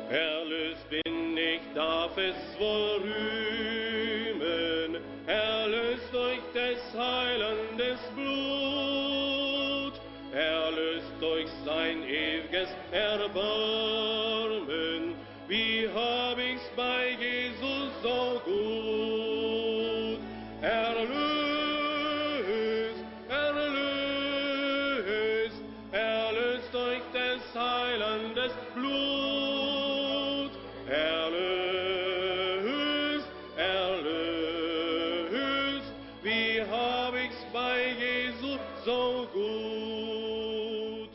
Erlöst bin ich, darf es wohl rühmen, erlöst durch des Heilandes Blut, erlöst durch sein ewiges Erbarmen, wie hab ich's bei Jesus so gut. Erlöst, erlöst, erlöst durch des Heilandes Blut, erlöst, erlöst, wie hab ich's bei Jesus so gut.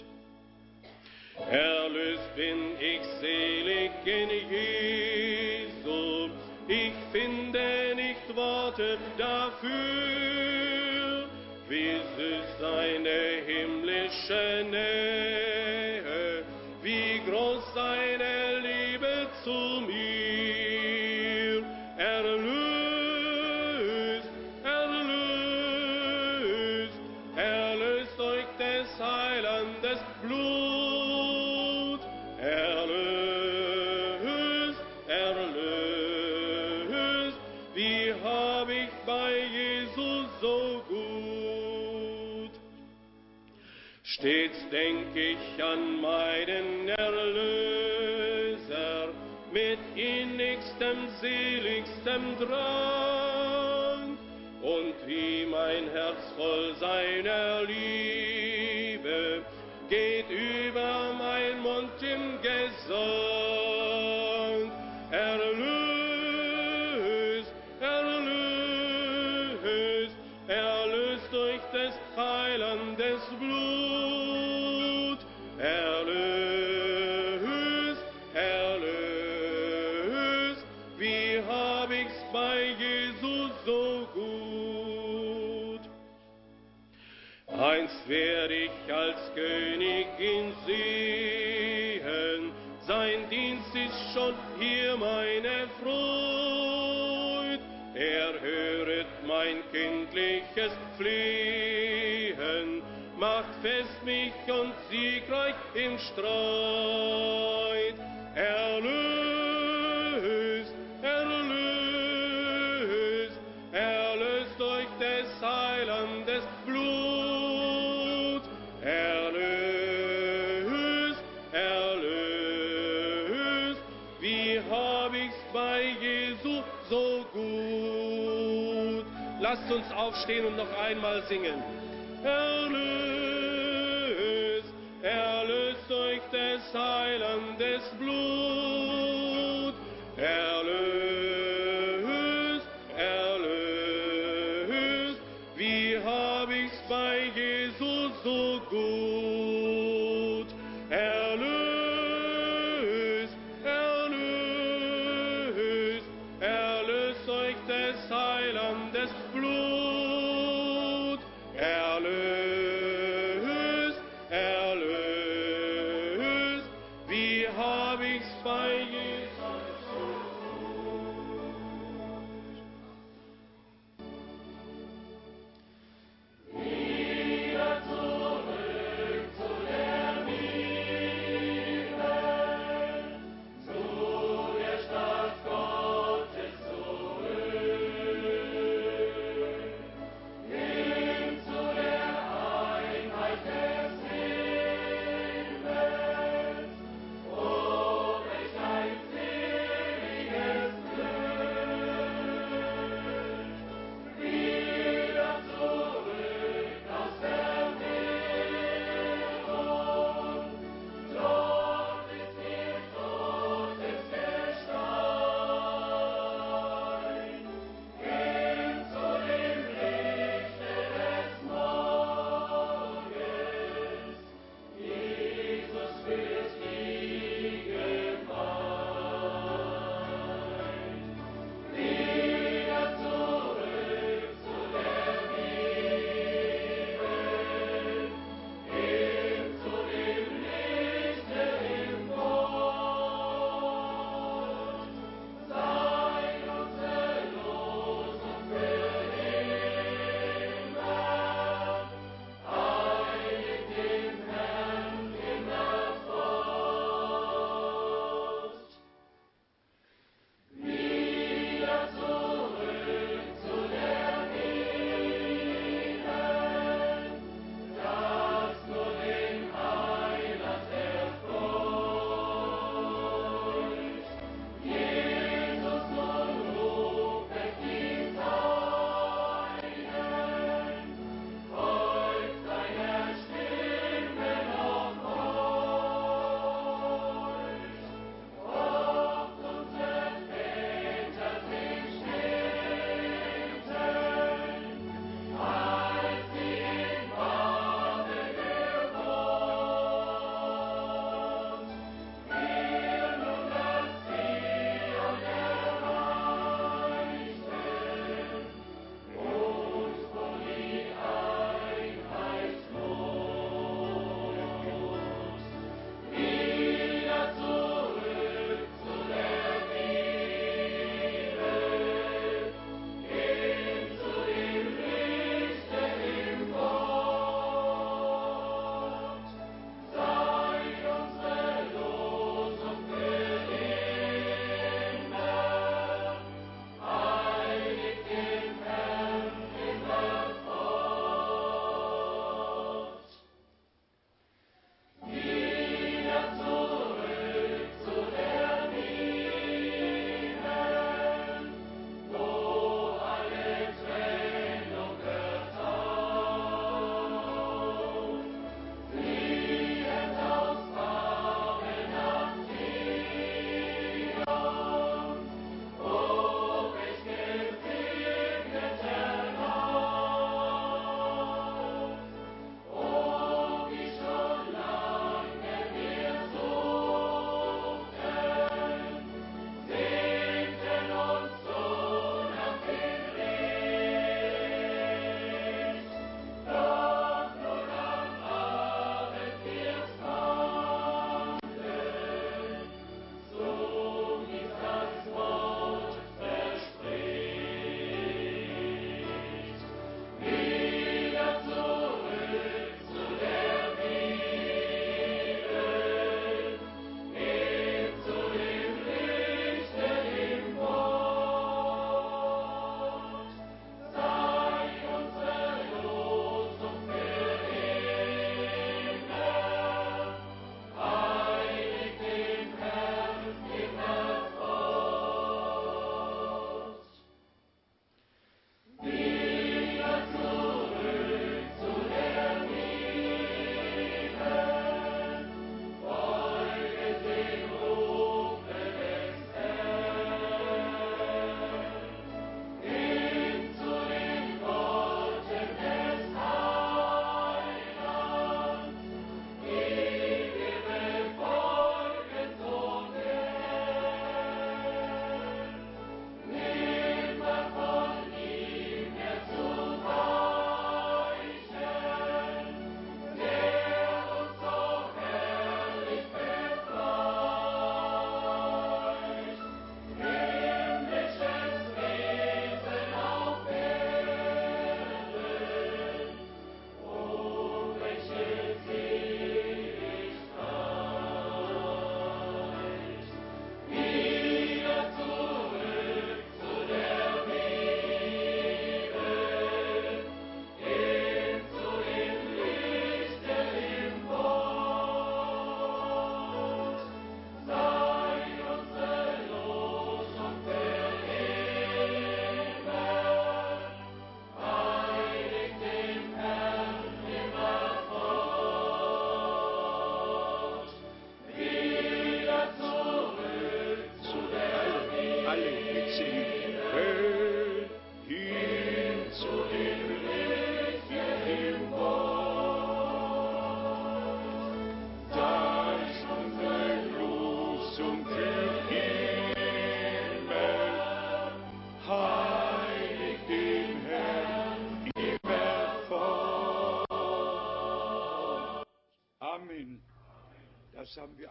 Erlöst bin ich selig in Jesu, ich finde nicht Worte dafür, wie süß seine himmlische Nähe, wie groß seine Liebe zu mir. Erlöst, erlöst, erlöst durch des Heilandes Blut, erlöst, erlöst, wie hab ich bei Jesus so gut. Stets denk ich an meinen Erlöser, mit innigstem, seligstem Drang, und wie mein Herz voll seiner Liebe geht über mein Mund im Gesang. Erlöst, erlöst, erlöst durch des Heilandes Blut, erlöst, erlöst, wie hab ich's bei Jesus so gut. Einst werd ich als König ihn sehen, sein Dienst ist schon hier meine Freud. Er höret mein kindliches Flehen, macht fest mich und siegreich im Streit. Erlöst, erlöst, erlöst durch des Heilandes Blut, erlöst, erlöst, wie hab ich's bei Jesu so gut. Lasst uns aufstehen und noch einmal singen. Erlöst, erlöst durch des Heilandes Blut, erlöst, erlöst, wie hab ich's bei Jesus so gut. Erlöst, erlöst, erlöst durch des Heilandes Blut, erlöst, erlöst, wie hab ich's bei Jesus so gut.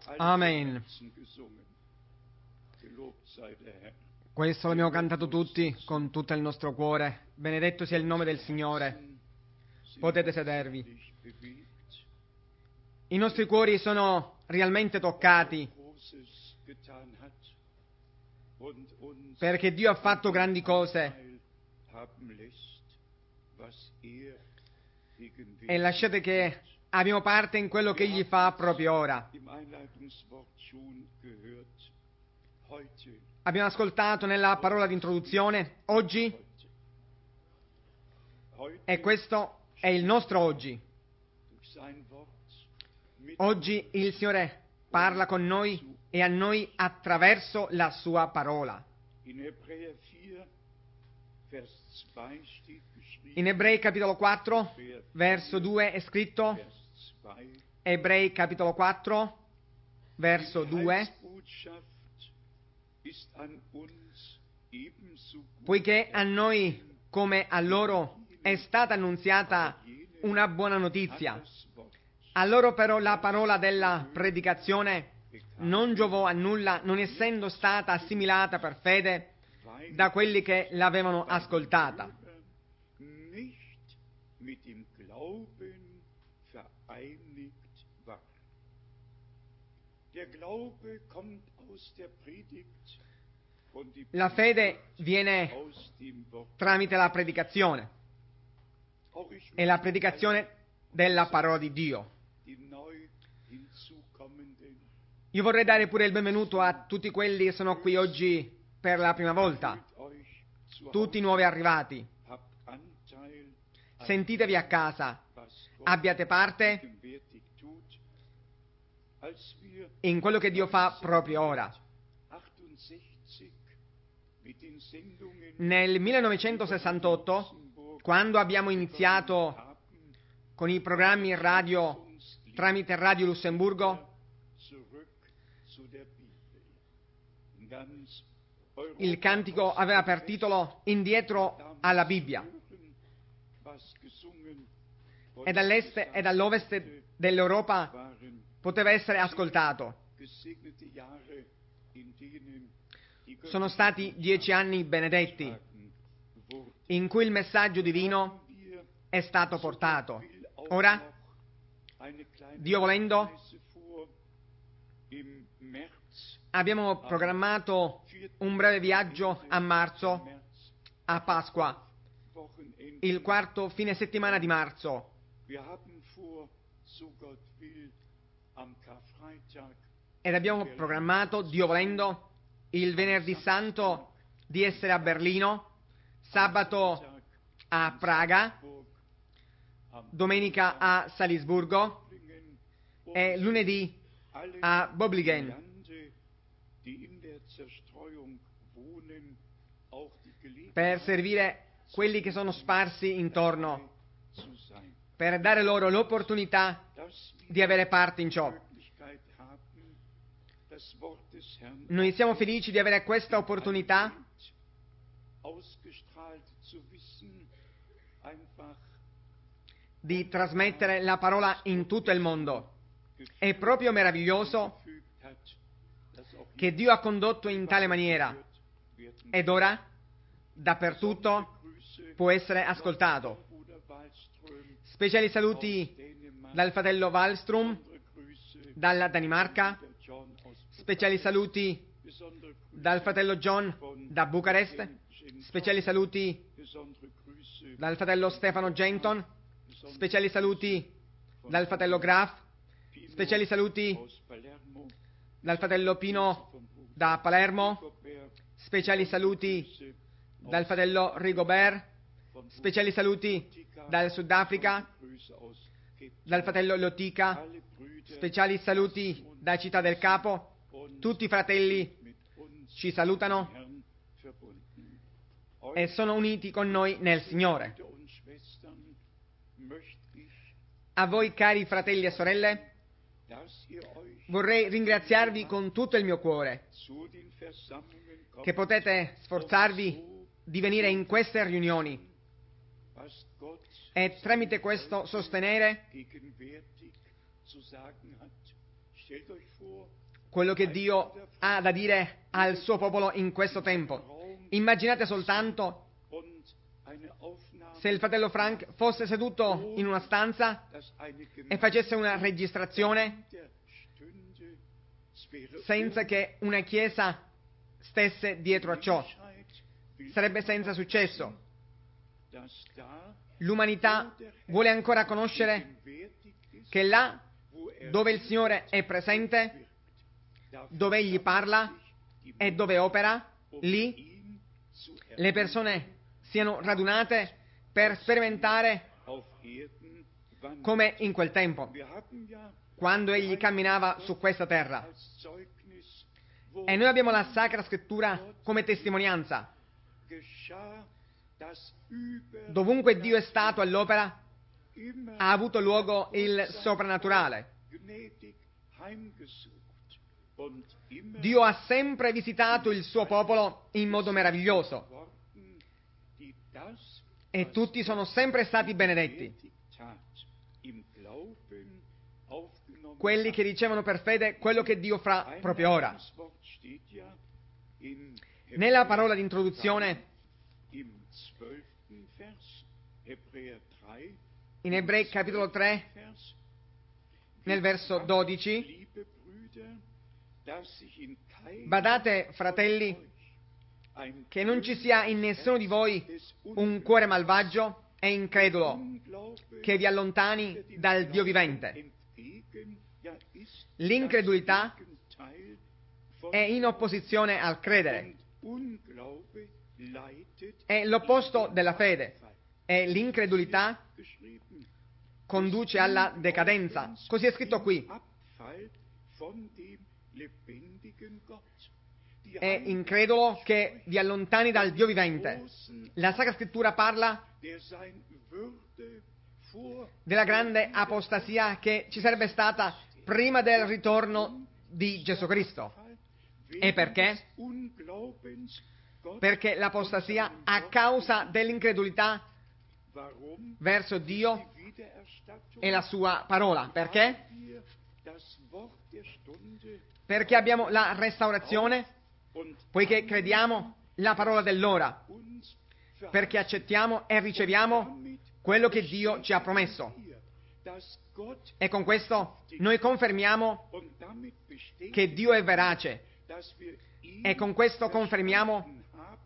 Amen. Questo l'abbiamo cantato tutti con tutto il nostro cuore. Benedetto sia il nome del Signore. Potete sedervi. I nostri cuori sono realmente toccati perché Dio ha fatto grandi cose e lasciate che abbiamo parte in quello che Egli fa proprio ora. Abbiamo ascoltato nella parola di introduzione oggi, e questo è il nostro oggi. Oggi il Signore parla con noi e a noi attraverso la sua parola. In Ebrei capitolo 4, verso 2 è scritto, Ebrei capitolo 4, verso 2, poiché a noi, come a loro, è stata annunziata una buona notizia. A loro però la parola della predicazione non giovò a nulla, non essendo stata assimilata per fede da quelli che l'avevano ascoltata. La fede viene tramite la predicazione, e la predicazione della parola di Dio. Io vorrei dare pure il benvenuto a tutti quelli che sono qui oggi per la prima volta, tutti nuovi arrivati. Sentitevi a casa, abbiate parte in quello che Dio fa proprio ora. Nel 1968, quando abbiamo iniziato con i programmi radio tramite Radio Lussemburgo, il cantico aveva per titolo Indietro alla Bibbia, e dall'est e dall'ovest dell'Europa poteva essere ascoltato. Sono stati 10 anni benedetti in cui il messaggio divino è stato portato. Ora, Dio volendo, abbiamo programmato un breve viaggio a marzo, a Pasqua, il quarto fine settimana di marzo. Ed abbiamo programmato, Dio volendo, il venerdì santo di essere a Berlino, sabato a Praga, domenica a Salisburgo e lunedì a Böblingen, per servire quelli che sono sparsi intorno, per dare loro l'opportunità di avere parte in ciò. Noi siamo felici di avere questa opportunità di trasmettere la parola in tutto il mondo. È proprio meraviglioso che Dio ha condotto in tale maniera, ed ora dappertutto può essere ascoltato. Speciali saluti dal fratello Wallström dalla Danimarca, speciali saluti dal fratello John da Bucarest, speciali saluti dal fratello Stefano Genton, speciali saluti dal fratello Graf, speciali saluti dal fratello Pino da Palermo, speciali saluti dal fratello Rigobert, speciali saluti dal Sudafrica, dal fratello Lotica, speciali saluti da Città del Capo. Tutti i fratelli ci salutano e sono uniti con noi nel Signore. A voi, cari fratelli e sorelle, vorrei ringraziarvi con tutto il mio cuore che potete sforzarvi di venire in queste riunioni e tramite questo sostenere quello che Dio ha da dire al suo popolo in questo tempo. Immaginate soltanto se il fratello Frank fosse seduto in una stanza e facesse una registrazione senza che una chiesa stesse dietro a ciò. Sarebbe senza successo. L'umanità vuole ancora conoscere che là dove il Signore è presente, dove Egli parla e dove opera, lì le persone siano radunate per sperimentare come in quel tempo, quando Egli camminava su questa terra. E noi abbiamo la Sacra Scrittura come testimonianza. Dovunque Dio è stato all'opera, ha avuto luogo il soprannaturale. Dio ha sempre visitato il suo popolo in modo meraviglioso e tutti sono sempre stati benedetti. Quelli che ricevono per fede quello che Dio fa proprio ora. Nella parola di introduzione, in Ebrei capitolo 3, nel verso 12, badate, fratelli, che non ci sia in nessuno di voi un cuore malvagio e incredulo che vi allontani dal Dio vivente. L'incredulità è in opposizione al credere. È l'opposto della fede e l'incredulità conduce alla decadenza. Così è scritto qui. È incredulo che vi allontani dal Dio vivente. La Sacra Scrittura parla della grande apostasia che ci sarebbe stata prima del ritorno di Gesù Cristo. E perché? Perché l'apostasia a causa dell'incredulità verso Dio e la sua parola. Perché? Perché abbiamo la restaurazione, poiché crediamo la parola dell'ora, perché accettiamo e riceviamo quello che Dio ci ha promesso. E con questo noi confermiamo che Dio è verace. E con questo confermiamo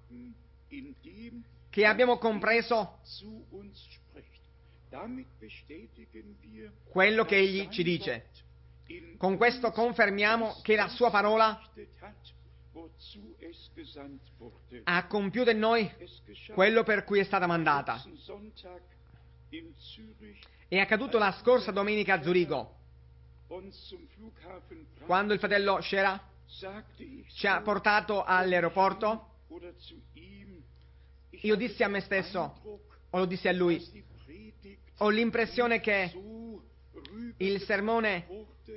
che abbiamo compreso quello che Egli ci dice. Con questo confermiamo che la sua parola ha compiuto in noi quello per cui è stata mandata. È accaduto la scorsa domenica a Zurigo, quando il fratello Scherer ci ha portato all'aeroporto. Io dissi a me stesso, o lo dissi a lui, ho l'impressione che il sermone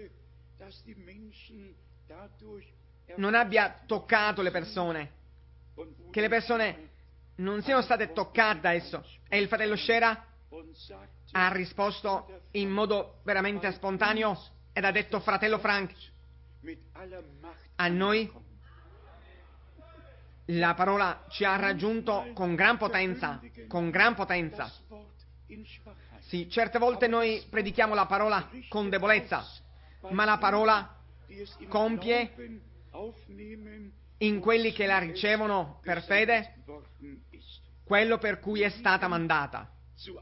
non abbia toccato le persone, che le persone non siano state toccate da esso. E il fratello Scherer ha risposto in modo veramente spontaneo ed ha detto: fratello Frank, a noi la parola ci ha raggiunto con gran potenza, con gran potenza. Sì, certe volte noi predichiamo la parola con debolezza, ma la parola compie in quelli che la ricevono per fede quello per cui è stata mandata.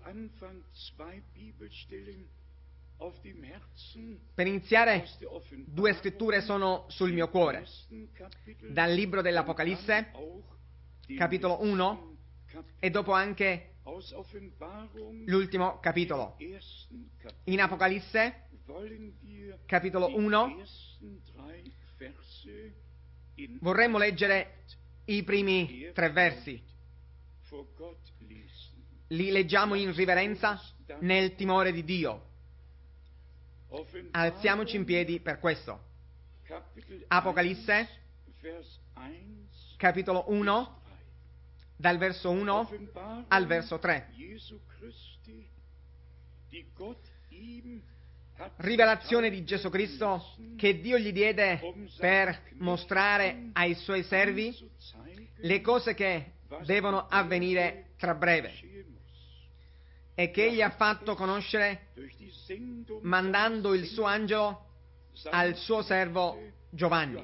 Per iniziare, 2 scritture sono sul mio cuore. Dal libro dell'Apocalisse, capitolo 1, e dopo anche l'ultimo capitolo. In Apocalisse, capitolo 1, vorremmo leggere i primi 3 versi. Li leggiamo in riverenza nel timore di Dio. Alziamoci in piedi per questo. Apocalisse, capitolo 1, dal verso 1 al verso 3. rivelazione di Gesù Cristo che Dio gli diede per mostrare ai suoi servi le cose che devono avvenire tra breve e che egli ha fatto conoscere mandando il suo angelo al suo servo Giovanni.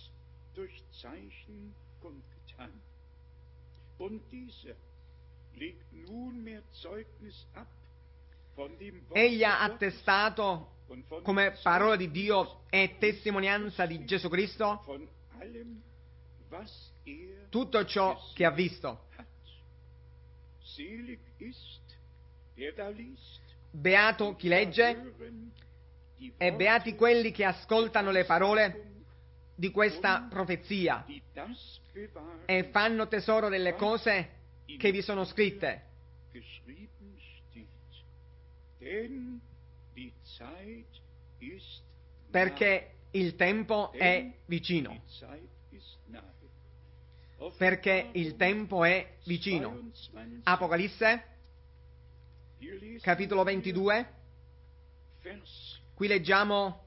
Egli ha attestato come parola di Dio e testimonianza di Gesù Cristo tutto ciò che ha visto. Beato chi legge e beati quelli che ascoltano le parole di questa profezia e fanno tesoro delle cose che vi sono scritte, perché il tempo è vicino. Perché il tempo è vicino. Apocalisse, capitolo 22, qui leggiamo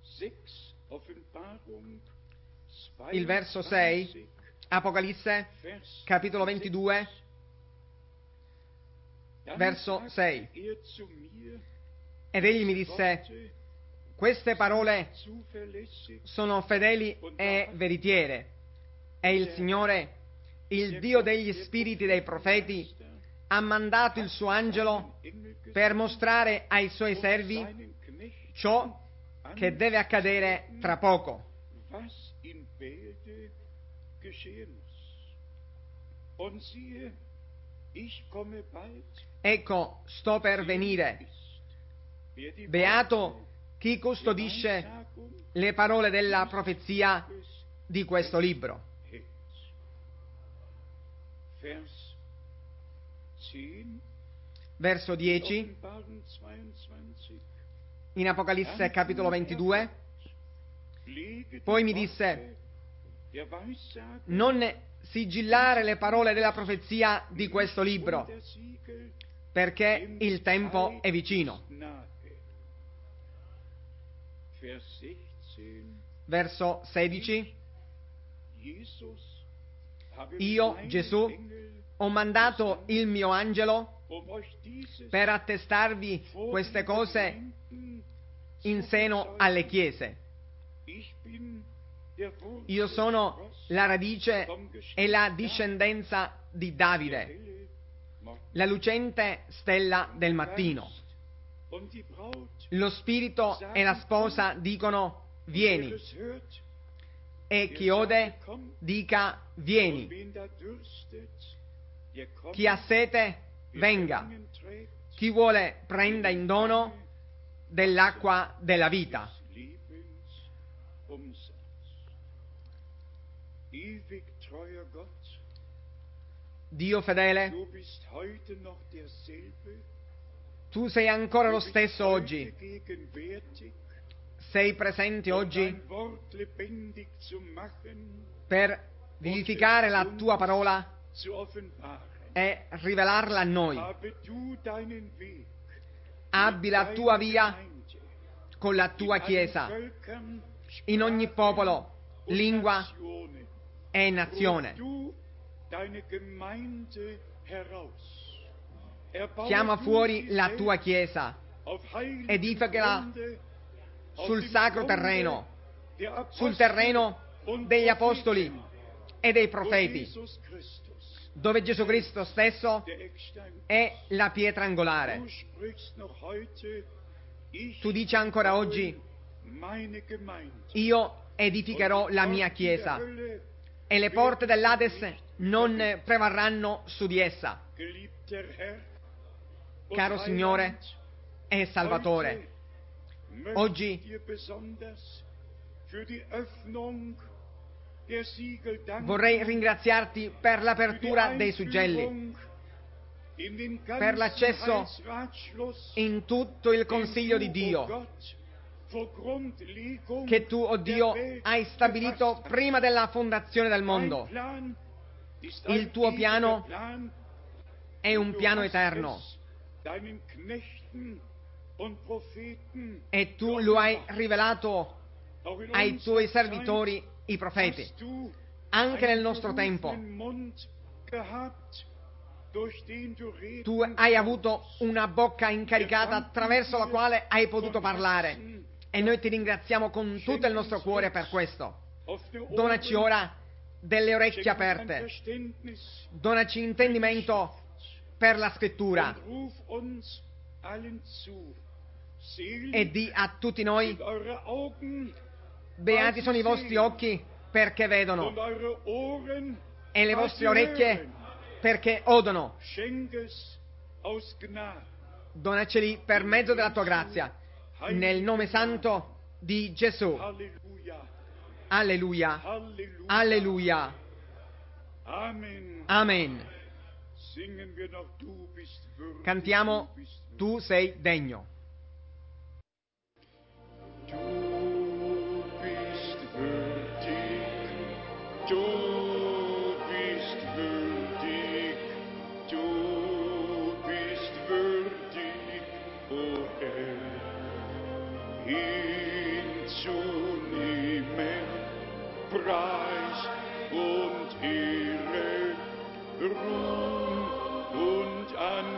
il verso 6, Apocalisse, capitolo 22, verso 6. Ed egli mi disse: queste parole sono fedeli e veritiere, e il Signore, il Dio degli spiriti dei profeti, ha mandato il suo angelo per mostrare ai suoi servi ciò che deve accadere tra poco. Ecco, sto per venire. Beato chi custodisce le parole della profezia di questo libro. Verso 10, in Apocalisse capitolo 22, poi mi disse: non sigillare le parole della profezia di questo libro, perché il tempo è vicino. Verso 16, io, Gesù, ho mandato il mio angelo per attestarvi queste cose in seno alle chiese. Io sono la radice e la discendenza di Davide, la lucente stella del mattino. Lo spirito e la sposa dicono: vieni. E chi ode dica: vieni. Chi ha sete venga. Chi vuole prenda in dono dell'acqua della vita. Dio fedele, tu sei ancora lo stesso oggi. Sei presente oggi per vivificare la tua parola e rivelarla a noi. Abbi la tua via con la tua Chiesa in ogni popolo, lingua e nazione. Chiama fuori la tua Chiesa, edificala sul sacro terreno, sul terreno degli apostoli e dei profeti, dove Gesù Cristo stesso è la pietra angolare. Tu dici ancora oggi: io edificherò la mia Chiesa e le porte dell'Ades non prevarranno su di essa. Caro Signore e Salvatore, oggi vorrei ringraziarti per l'apertura dei suggelli, per l'accesso in tutto il Consiglio di Dio, che tu, oh Dio, hai stabilito prima della fondazione del mondo. Il tuo piano è un piano eterno e tu lo hai rivelato ai tuoi servitori, i profeti. Anche nel nostro tempo tu hai avuto una bocca incaricata attraverso la quale hai potuto parlare, e noi ti ringraziamo con tutto il nostro cuore per questo. Donaci ora delle orecchie aperte, donaci intendimento per la scrittura e di a tutti noi: beati sono i vostri occhi perché vedono e le vostre orecchie perché odono. Donaceli per mezzo della tua grazia, nel nome santo di Gesù. Alleluia, alleluia, amen. Cantiamo Tu sei degno. Du bist würdig, du bist würdig, du bist würdig, o Herr, hinzunehmen, Preis und Ehre, Ruhm und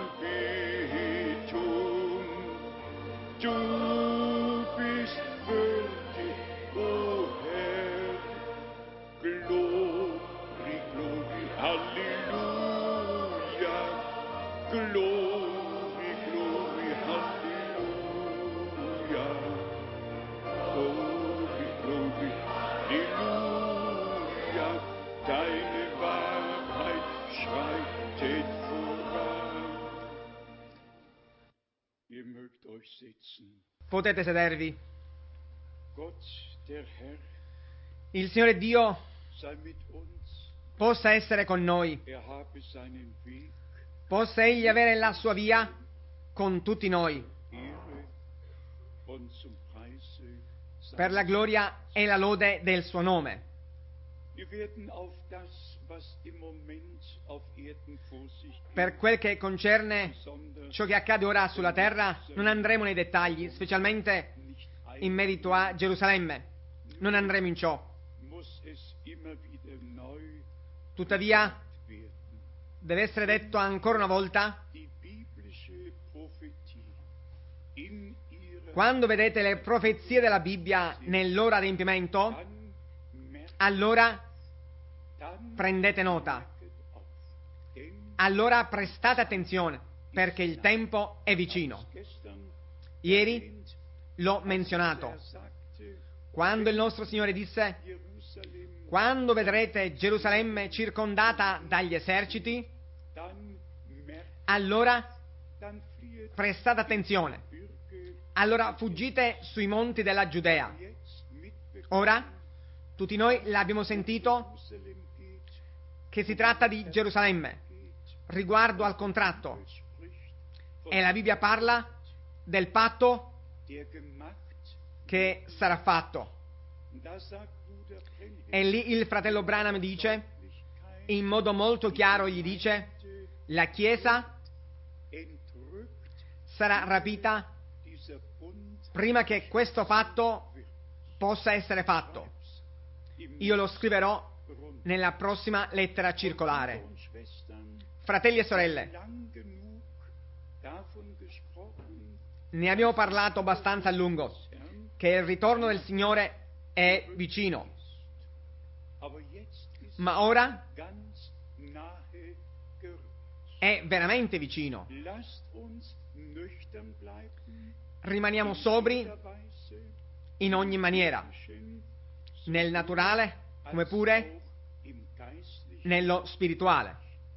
Anbetung. Du bist würdig, o Herr, Glory, Glory, Halleluja, Glory, Glory, Halleluja, Glory, Glory, Halleluja, deine Wahrheit schreitet voran. Ihr mögt euch sitzen. Potete sedervi. Gott, der Herr, Il Signore Dio sei mit uns. possa essere con noi, Habe seinen Weg, possa Egli avere la sua via con tutti noi, Ehre und zum Preise per la gloria e la lode del suo nome. Wir werden auf das, was im Moment auf Erden vor sich geht, Per quel che concerne besonders ciò che accade ora sulla terra, non andremo nei dettagli, specialmente nicht in merito a Gerusalemme. Non andremo in ciò. muss es immer wieder neu Tuttavia, werden. deve essere detto ancora una volta: Die biblische Prophetie in ihrer quando vedete le profezie della Bibbia nel loro adempimento, dann merkt, allora dann prendete nota, merket auf. Denn allora prestate attenzione, perché il tempo è vicino. gestern Ieri erwähnt, l'ho menzionato, er sagte, quando il nostro Signore disse: Jerusalem, quando vedrete Gerusalemme circondata dagli eserciti, dann merkt, allora dann flieht prestate attenzione, Bürger allora fuggite sui monti della Giudea. jetzt mitbekommen, Ora, tutti noi l'abbiamo sentito Jerusalem geht, che si tratta di Gerusalemme riguardo al contratto, spricht e la Bibbia parla del patto der gemacht. che sarà fatto. Da sagt Bruder Brenhem, E lì il fratello Branham dice, in modo molto chiaro gli dice: la Chiesa entrückt sarà rapita dieser Bund prima che questo fatto possa essere fatto. Io lo scriverò nella prossima lettera circolare. und Schwestern Fratelli e sorelle, lang genug davon gesprochen, ne abbiamo parlato abbastanza a lungo, che il ritorno del Signore è vicino, aber jetzt ist ma ora ganz nahe gerückt. è veramente vicino. Lasst uns nüchtern bleiben, Rimaniamo sobri jeder Weise, in ogni maniera, Menschen, nel naturale come pure auch im Geistlichen. nello spirituale.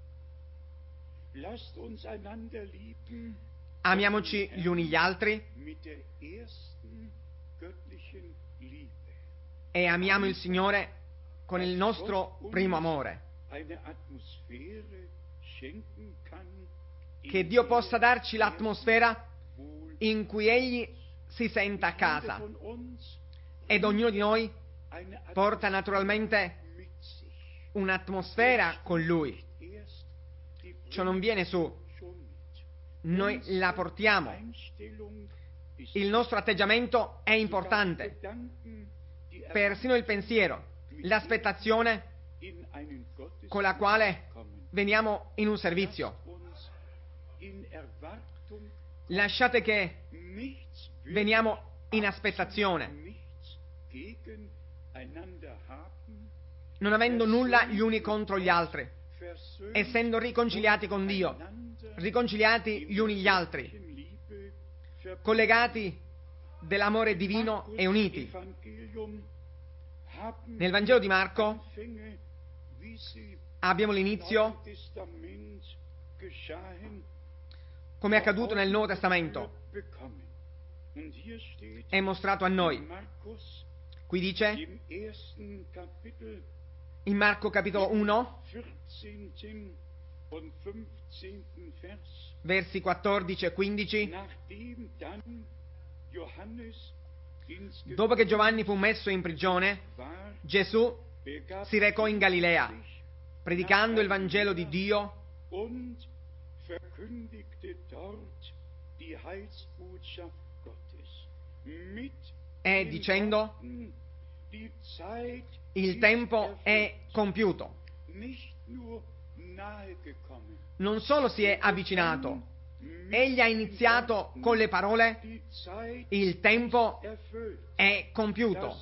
Lasst uns einander lieben Amiamoci gli uni gli altri mit der ersten göttlichen Liebe. e amiamo il Signore con il nostro primo amore. Eine Atmosphäre schenken kann, Che Dio possa darci l'atmosfera wohl in cui Egli si senta a jeder casa, von uns ed ognuno di noi eine porta naturalmente mit sich. un'atmosfera con Lui. Erst die Ciò non viene su, schon mit. noi la portiamo. Einstellung il nostro atteggiamento è importante, persino il pensiero, l'aspettazione con la quale veniamo in un servizio. Lasciate che veniamo in aspettazione, non avendo nulla gli uni contro gli altri, essendo riconciliati con Dio, riconciliati gli uni gli altri, collegati dell'amore divino e uniti. Nel Vangelo di Marco abbiamo l'inizio, come è accaduto nel Nuovo Testamento, è mostrato a noi. Qui dice, in Marco capitolo 1, versi 14 e 15, dopo che Giovanni fu messo in prigione, Gesù si recò in Galilea, predicando il Vangelo di Dio e dicendo, il tempo è compiuto. Non solo si è avvicinato, egli ha iniziato con le parole, il tempo è compiuto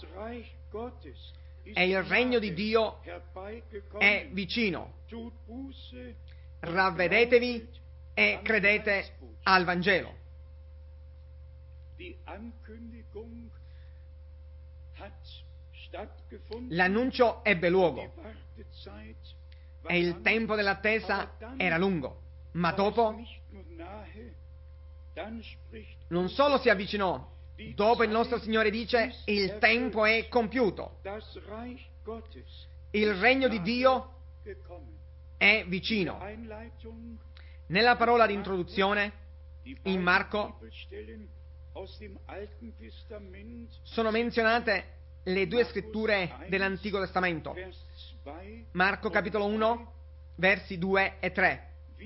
e il regno di Dio è vicino. Ravvedetevi e credete al Vangelo. L'annuncio ebbe luogo e il tempo dell'attesa era lungo, ma dopo non solo si avvicinò, dopo il nostro Signore dice, il tempo è compiuto, il regno di Dio è vicino. Nella parola di introduzione in Marco sono menzionate le due scritture dell'Antico Testamento. Marco capitolo 1, versi 2 e 3.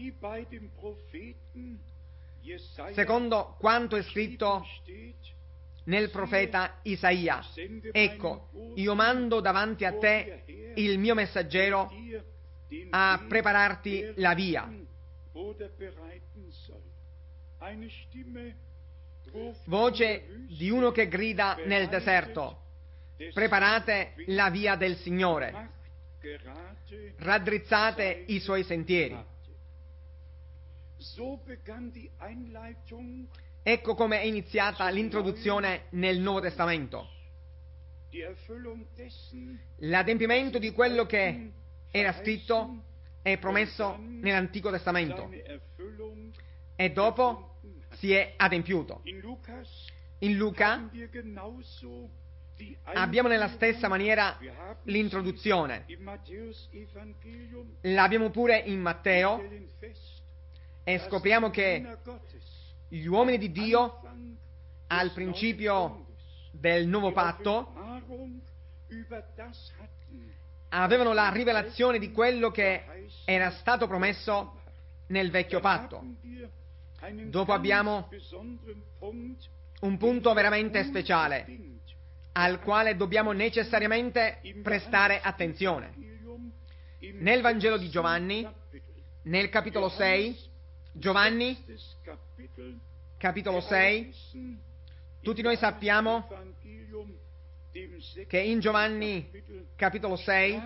Secondo quanto è scritto nel profeta Isaia, ecco, io mando davanti a te il mio messaggero a prepararti la via. Voce di uno che grida nel deserto, preparate la via del Signore, raddrizzate i suoi sentieri. Ecco come è iniziata l'introduzione nel Nuovo Testamento. L'adempimento di quello che era scritto e promesso nell'Antico Testamento e dopo si è adempiuto. In Luca abbiamo nella stessa maniera l'introduzione. L'abbiamo pure in Matteo e scopriamo che gli uomini di Dio al principio del nuovo patto avevano la rivelazione di quello che era stato promesso nel vecchio patto. Dopo abbiamo un punto veramente speciale al quale dobbiamo necessariamente prestare attenzione. Nel Vangelo di Giovanni, nel capitolo 6, Giovanni, capitolo 6, tutti noi sappiamo che in Giovanni, capitolo 6,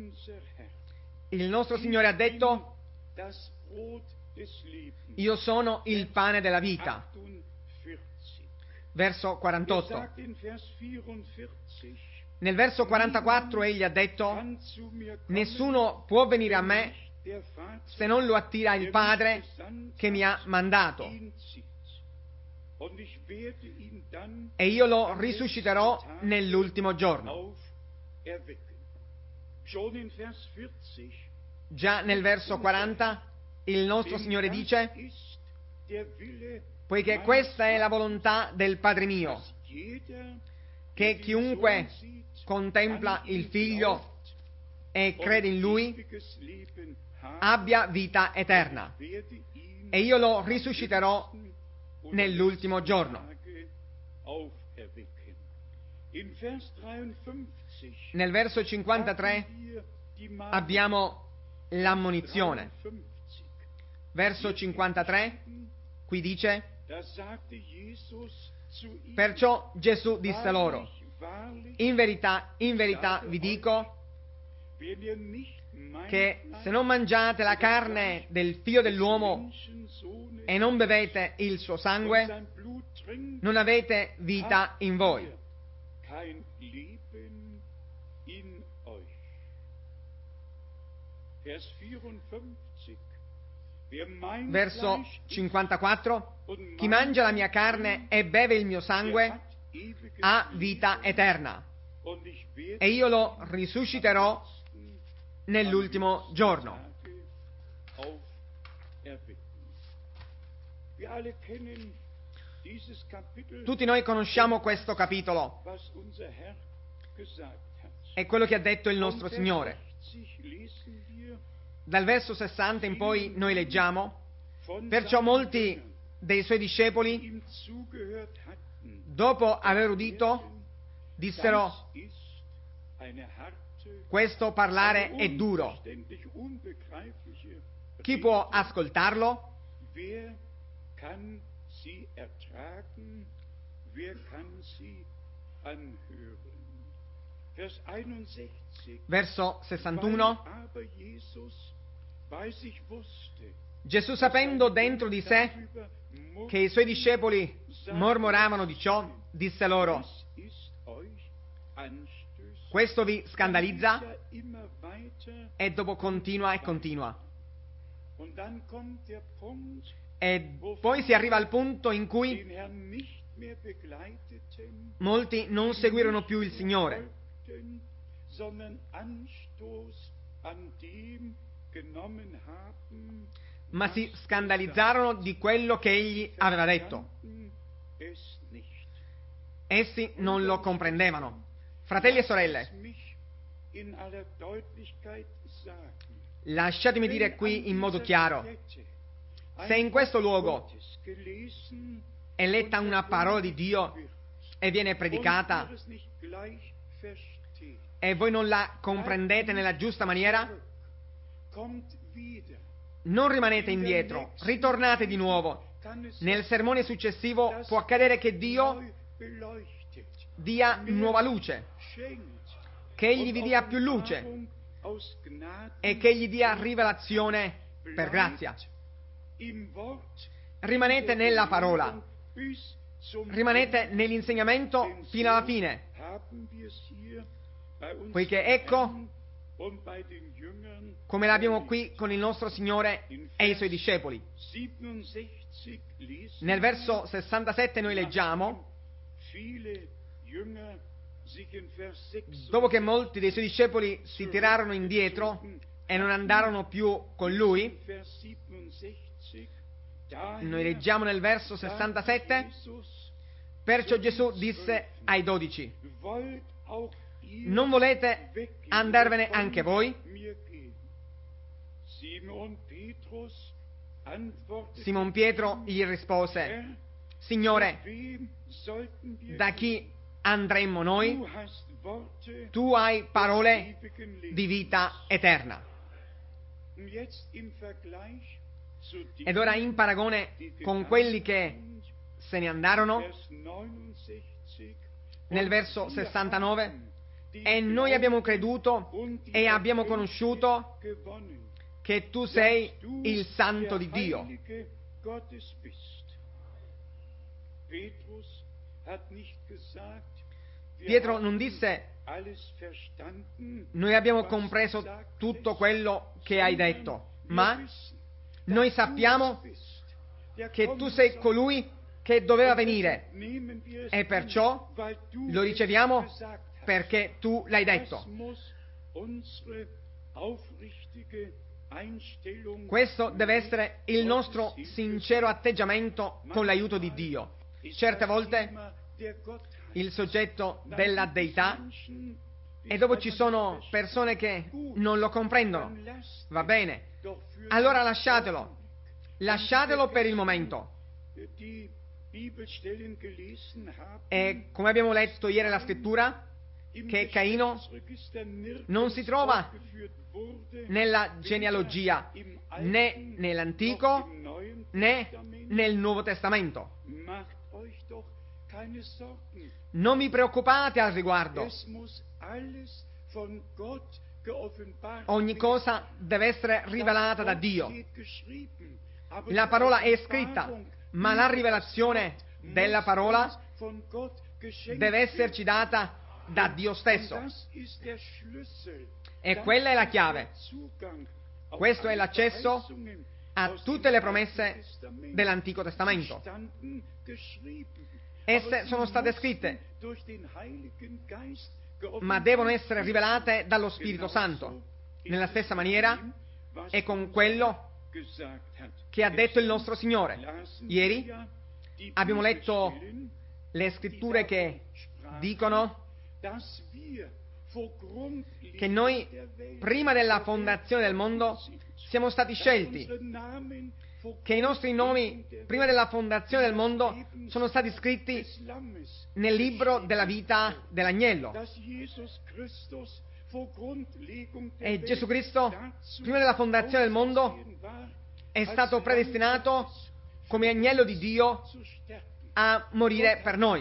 il nostro Signore ha detto, io sono il pane della vita. Verso 48. Nel verso 44 egli ha detto, nessuno può venire a me se non lo attira il Padre che mi ha mandato, e io lo risusciterò nell'ultimo giorno. Già nel verso 40 il nostro Signore dice, poiché questa è la volontà del Padre mio, che chiunque contempla il Figlio e crede in Lui abbia vita eterna, e io lo risusciterò nell'ultimo giorno. auferwecken. In Vers 53 Nel verso 53 haben wir die Mahnung. abbiamo l'ammonizione. 53. Verso 53, qui dice: Da sagte Jesus zu ihnen, perciò Gesù disse loro: wahrlich, in verità vi dico wenn ihr nicht mein che Fleisch se non mangiate la carne del figlio dell'uomo Menschensohnes e non bevete il suo und sangue, sein Blut trinkt, non avete vita in voi. kein Leben in euch. Vers 54. Wer mein Verso Fleisch isst 54, und chi mein mangia la mia Blut carne trinkt, e beve il mio der sangue hat ewiges ha vita Leben, eterna, und ich werde e io lo ihn risusciterò nell'ultimo giorno. Wir alle kennen dieses Kapitel, Tutti noi conosciamo questo capitolo was unser Herr gesagt hat. e quello che ha detto il nostro Von Signore. Vers 60 lesen wir Dal verso 60 in poi noi leggiamo: von perciò seinen molti Jüngern, dei suoi die discepoli, ihm zugehört hatten, dopo aver udito, dissero: das ist eine harte, questo parlare eine è duro, unverständliche, unbegreifliche chi può Rede. ascoltarlo? Wer kann sie ertragen? Wer kann sie anhören? Vers 61. Verso Weil 61, aber Jesus bei sich wusste, Gesù, dass sapendo seine dentro di sé darüber che i suoi discepoli mormoravano di ciò, disse loro: das ist euch anstößig. questo vi scandalizza? Ja immer weiter. E dopo continua e continua. Und dann kommt der Punkt, E poi si arriva al punto in cui den Herrn nicht mehr begleiteten, molti non seguirono più il Signore, folgten, sondern Anstoß an dem genommen haben, ma si was scandalizzarono di quello che egli aveva detto. verstanden es nicht. Essi non lo comprendevano. Fratelli e sorelle, Lass mich in aller Deutlichkeit sagen, lasciatemi dire qui in modo chiaro: se in questo luogo è letta una parola di Dio e viene predicata e voi non la comprendete nella giusta maniera, non rimanete indietro, ritornate di nuovo. Nel sermone successivo può accadere che Dio dia nuova luce, che Egli vi dia più luce e che Egli dia rivelazione per grazia. Rimanete nella parola, rimanete nell'insegnamento fino alla fine, poiché ecco, come l'abbiamo qui con il nostro Signore e i Suoi discepoli. Nel verso 67 noi leggiamo: dopo che molti dei Suoi discepoli si tirarono indietro e non andarono più con Lui, noi leggiamo nel verso 67: perciò Gesù disse ai 12: non volete andarvene anche voi? Simon Pietro gli rispose: Signore, da chi andremmo noi? Tu hai parole di vita eterna. Ed ora, in paragone con quelli che se ne andarono, nel verso 69, e noi abbiamo creduto e abbiamo conosciuto che tu sei il Santo di Dio. Pietro non disse: noi abbiamo compreso tutto quello che hai detto, ma noi sappiamo che tu sei colui che doveva venire e perciò lo riceviamo perché tu l'hai detto. Questo deve essere il nostro sincero atteggiamento con l'aiuto di Dio. Certe volte il soggetto della deità, e dopo ci sono persone che non lo comprendono. Va bene, allora lasciatelo per il momento. Bibelstellen gelesen haben, E come abbiamo letto ieri la scrittura, im che Caino Geschlechtsregister non si trova aufgeführt wurde, nella genealogia im né Alten nell'Antico noch im Neuen né Testament. nel Nuovo Testamento. Macht euch doch keine Sorgen. Non vi preoccupate al riguardo. Es muss alles von Gott geoffenbart Ogni cosa deve essere rivelata da Dio. steht geschrieben. Aber La die parola è Offenbarung scritta, ma la rivelazione della parola von Gott geschenkt deve esserci data da Dio Und stesso. das ist der Schlüssel. E Das quella è la ist chiave. der Zugang auf Questo è alle l'accesso Verheißungen a aus tutte dem le Alten promesse Testament. dell'Antico Sie Testamento. standen geschrieben. Esse Aber sie sono state mussten scritte, durch den Heiligen Geist ma geoffenbart devono essere werden. rivelate dallo Spirito Santo. Nella stessa maniera è con quello che ha detto il nostro Signore. Ieri abbiamo letto le scritture che dicono che noi, prima della fondazione del mondo, siamo stati scelti, che i nostri nomi, prima della fondazione del mondo, sono stati scritti nel libro della vita dell'agnello. E Gesù Cristo, prima della fondazione del mondo, è stato predestinato come agnello di Dio a morire per noi.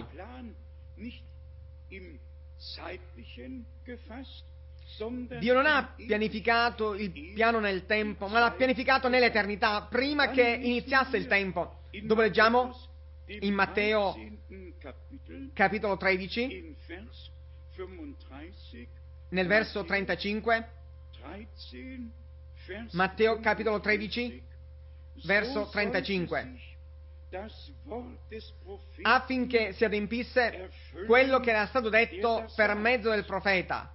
Dio non ha pianificato il piano nel tempo, ma l'ha pianificato nell'eternità, prima che iniziasse il tempo. Dove leggiamo? In Matteo capitolo 13, nel verso 35. Matteo capitolo 13, verso 35. Affinché si adempisse quello che era stato detto per mezzo del profeta: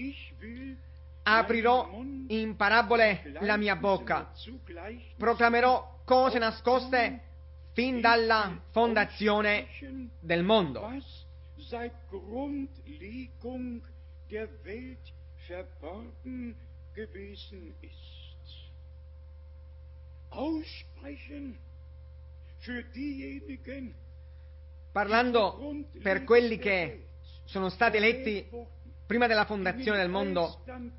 aprirò in parabole la mia bocca, proclamerò cose nascoste fin dalla fondazione del mondo. Seit Grundlegung der Welt verborgen gewesen ist. Aussprechen für diejenigen, Parlando per quelli che sono stati eletti prima della fondazione del mondo,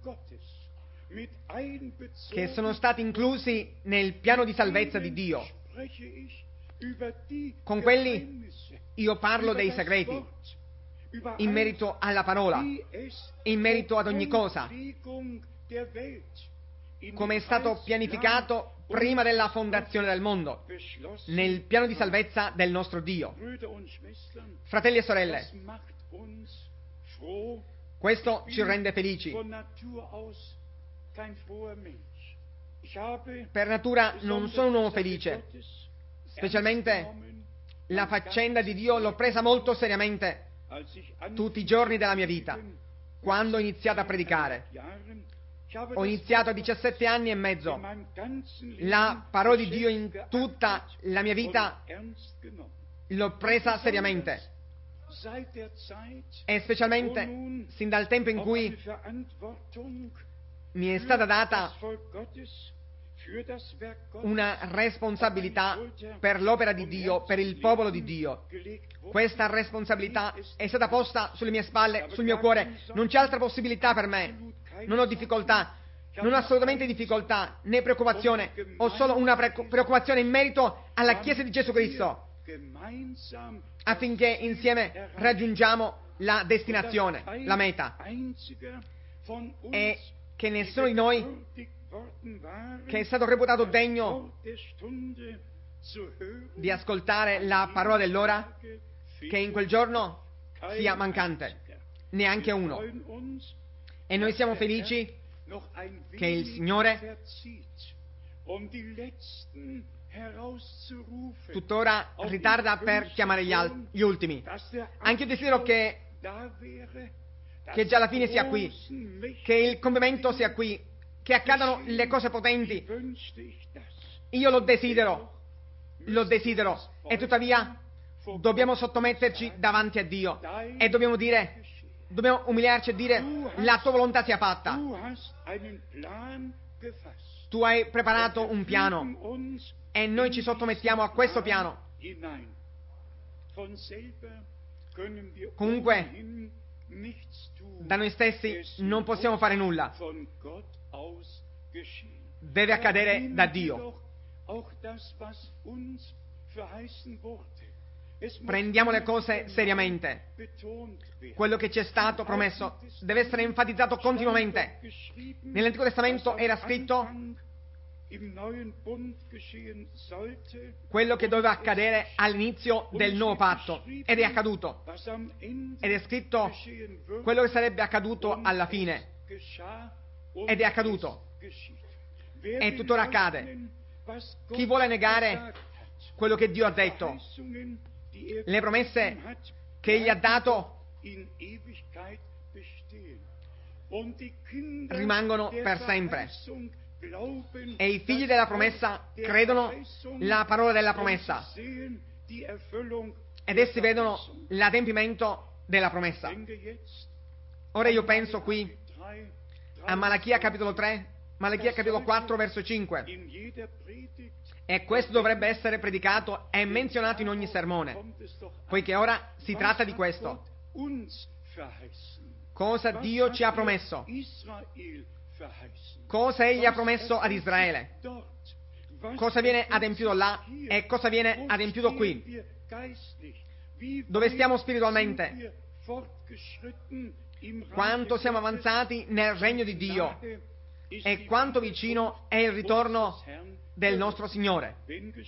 che sono stati inclusi nel piano di salvezza di Dio. Con quelli io parlo dei segreti, in merito alla parola, in merito ad ogni cosa, come è stato pianificato prima della fondazione del mondo, nel piano di salvezza del nostro Dio. Fratelli e sorelle, questo ci rende felici. Per natura non sono un uomo felice, specialmente la faccenda di Dio l'ho presa molto seriamente tutti i giorni della mia vita, quando ho iniziato a predicare. Ho iniziato a 17 anni e mezzo. La parola di Dio in tutta la mia vita l'ho presa seriamente. E specialmente sin dal tempo in cui mi è stata data una responsabilità per l'opera di Dio, per il popolo di Dio. Questa responsabilità è stata posta sulle mie spalle, sul mio cuore. Non c'è altra possibilità per me. Non ho difficoltà, non ho assolutamente difficoltà né preoccupazione. Ho solo una preoccupazione in merito alla Chiesa di Gesù Cristo, affinché insieme raggiungiamo la destinazione, la meta. E che nessuno di noi che è stato reputato degno di ascoltare la parola dell'ora, che in quel giorno sia mancante, neanche uno. E noi siamo felici che il Signore tuttora ritarda per chiamare gli ultimi. Anche io desidero che già la fine sia qui, che il compimento sia qui, che accadano le cose potenti. Io lo desidero, e tuttavia dobbiamo sottometterci davanti a Dio e dobbiamo umiliarci e dire: la tua volontà sia fatta. Tu hai preparato un piano e noi ci sottomettiamo a questo piano Comunque, da noi stessi non possiamo fare nulla. Deve accadere da Dio. Prendiamo le cose seriamente. Quello che ci è stato promesso deve essere enfatizzato continuamente. Nell'Antico Testamento era scritto quello che doveva accadere all'inizio del nuovo patto, ed è accaduto. Ed è scritto quello che sarebbe accaduto alla fine, ed è accaduto. E tuttora accade. Chi vuole negare quello che Dio ha detto, le promesse che Egli ha dato, rimangono per sempre. E i figli della promessa credono la parola della promessa, ed essi vedono l'adempimento della promessa. Ora io penso qui a Malachia capitolo 3, Malachia capitolo 4 verso 5, e questo dovrebbe essere predicato e menzionato in ogni sermone, poiché ora si tratta di questo. Cosa Dio ci ha promesso? Cosa Egli ha promesso ad Israele? Cosa viene adempiuto là e cosa viene adempiuto qui? Dove stiamo spiritualmente? Quanto siamo avanzati nel regno di Dio e quanto vicino è il ritorno del nostro Signore.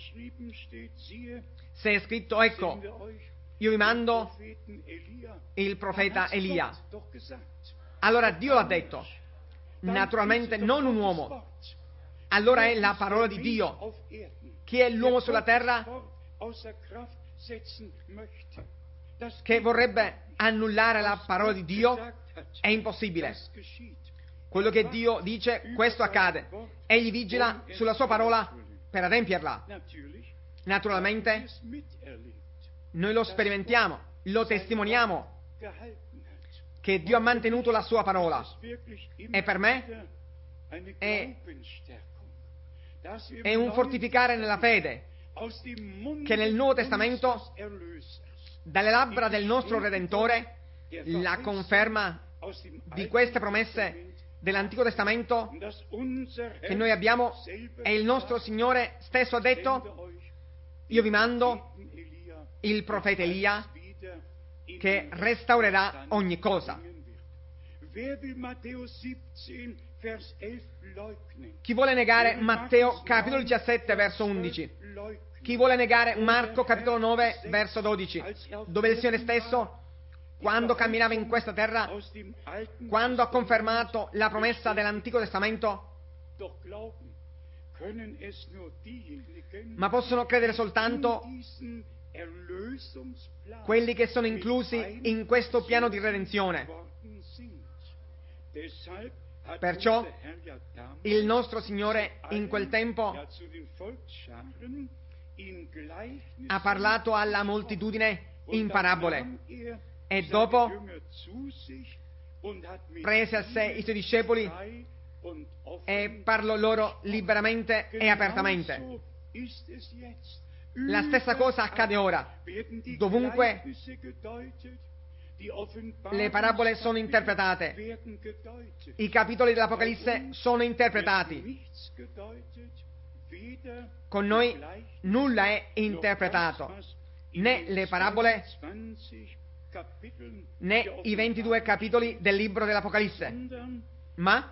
Se è scritto, ecco, io vi mando il profeta Elia. Allora Dio l'ha detto, naturalmente non un uomo. Allora è la parola di Dio. Chi è l'uomo sulla terra che vorrebbe annullare la parola di Dio? È impossibile. Quello che Dio dice, questo accade. Egli vigila sulla sua parola per adempierla. Naturalmente, noi lo sperimentiamo, lo testimoniamo, che Dio ha mantenuto la sua parola. E per me è un fortificare nella fede che nel Nuovo Testamento, dalle labbra del nostro Redentore, la conferma di queste promesse dell'Antico Testamento che noi abbiamo, e il nostro Signore stesso ha detto, io vi mando il profeta Elia che restaurerà ogni cosa. Chi vuole negare Matteo capitolo 17 verso 11? Chi vuole negare Marco capitolo 9 verso 12, dove il Signore stesso, quando camminava in questa terra, quando ha confermato la promessa dell'Antico Testamento, ma possono credere soltanto quelli che sono inclusi in questo piano di redenzione. Perciò il nostro Signore in quel tempo ha parlato alla moltitudine in parabole, e dopo prese a sé i suoi discepoli e parlò loro liberamente e apertamente. La stessa cosa accade ora. Dovunque le parabole sono interpretate, i capitoli dell'Apocalisse sono interpretati. Con noi nulla è interpretato, né le parabole né i 22 capitoli del libro dell'Apocalisse, ma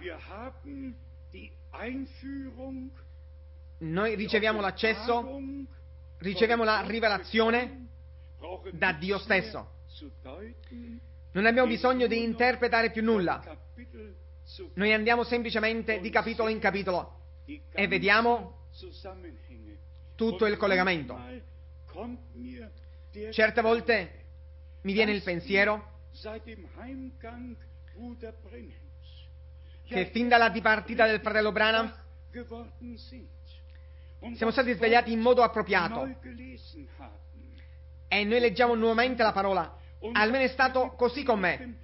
noi riceviamo l'accesso, riceviamo la rivelazione da Dio stesso. Non abbiamo bisogno di interpretare più nulla. Noi andiamo semplicemente di capitolo in capitolo e vediamo tutto il collegamento. Certe volte mi viene il pensiero che fin dalla dipartita del fratello Branham siamo stati svegliati in modo appropriato e noi leggiamo nuovamente la parola. Almeno è stato così con me.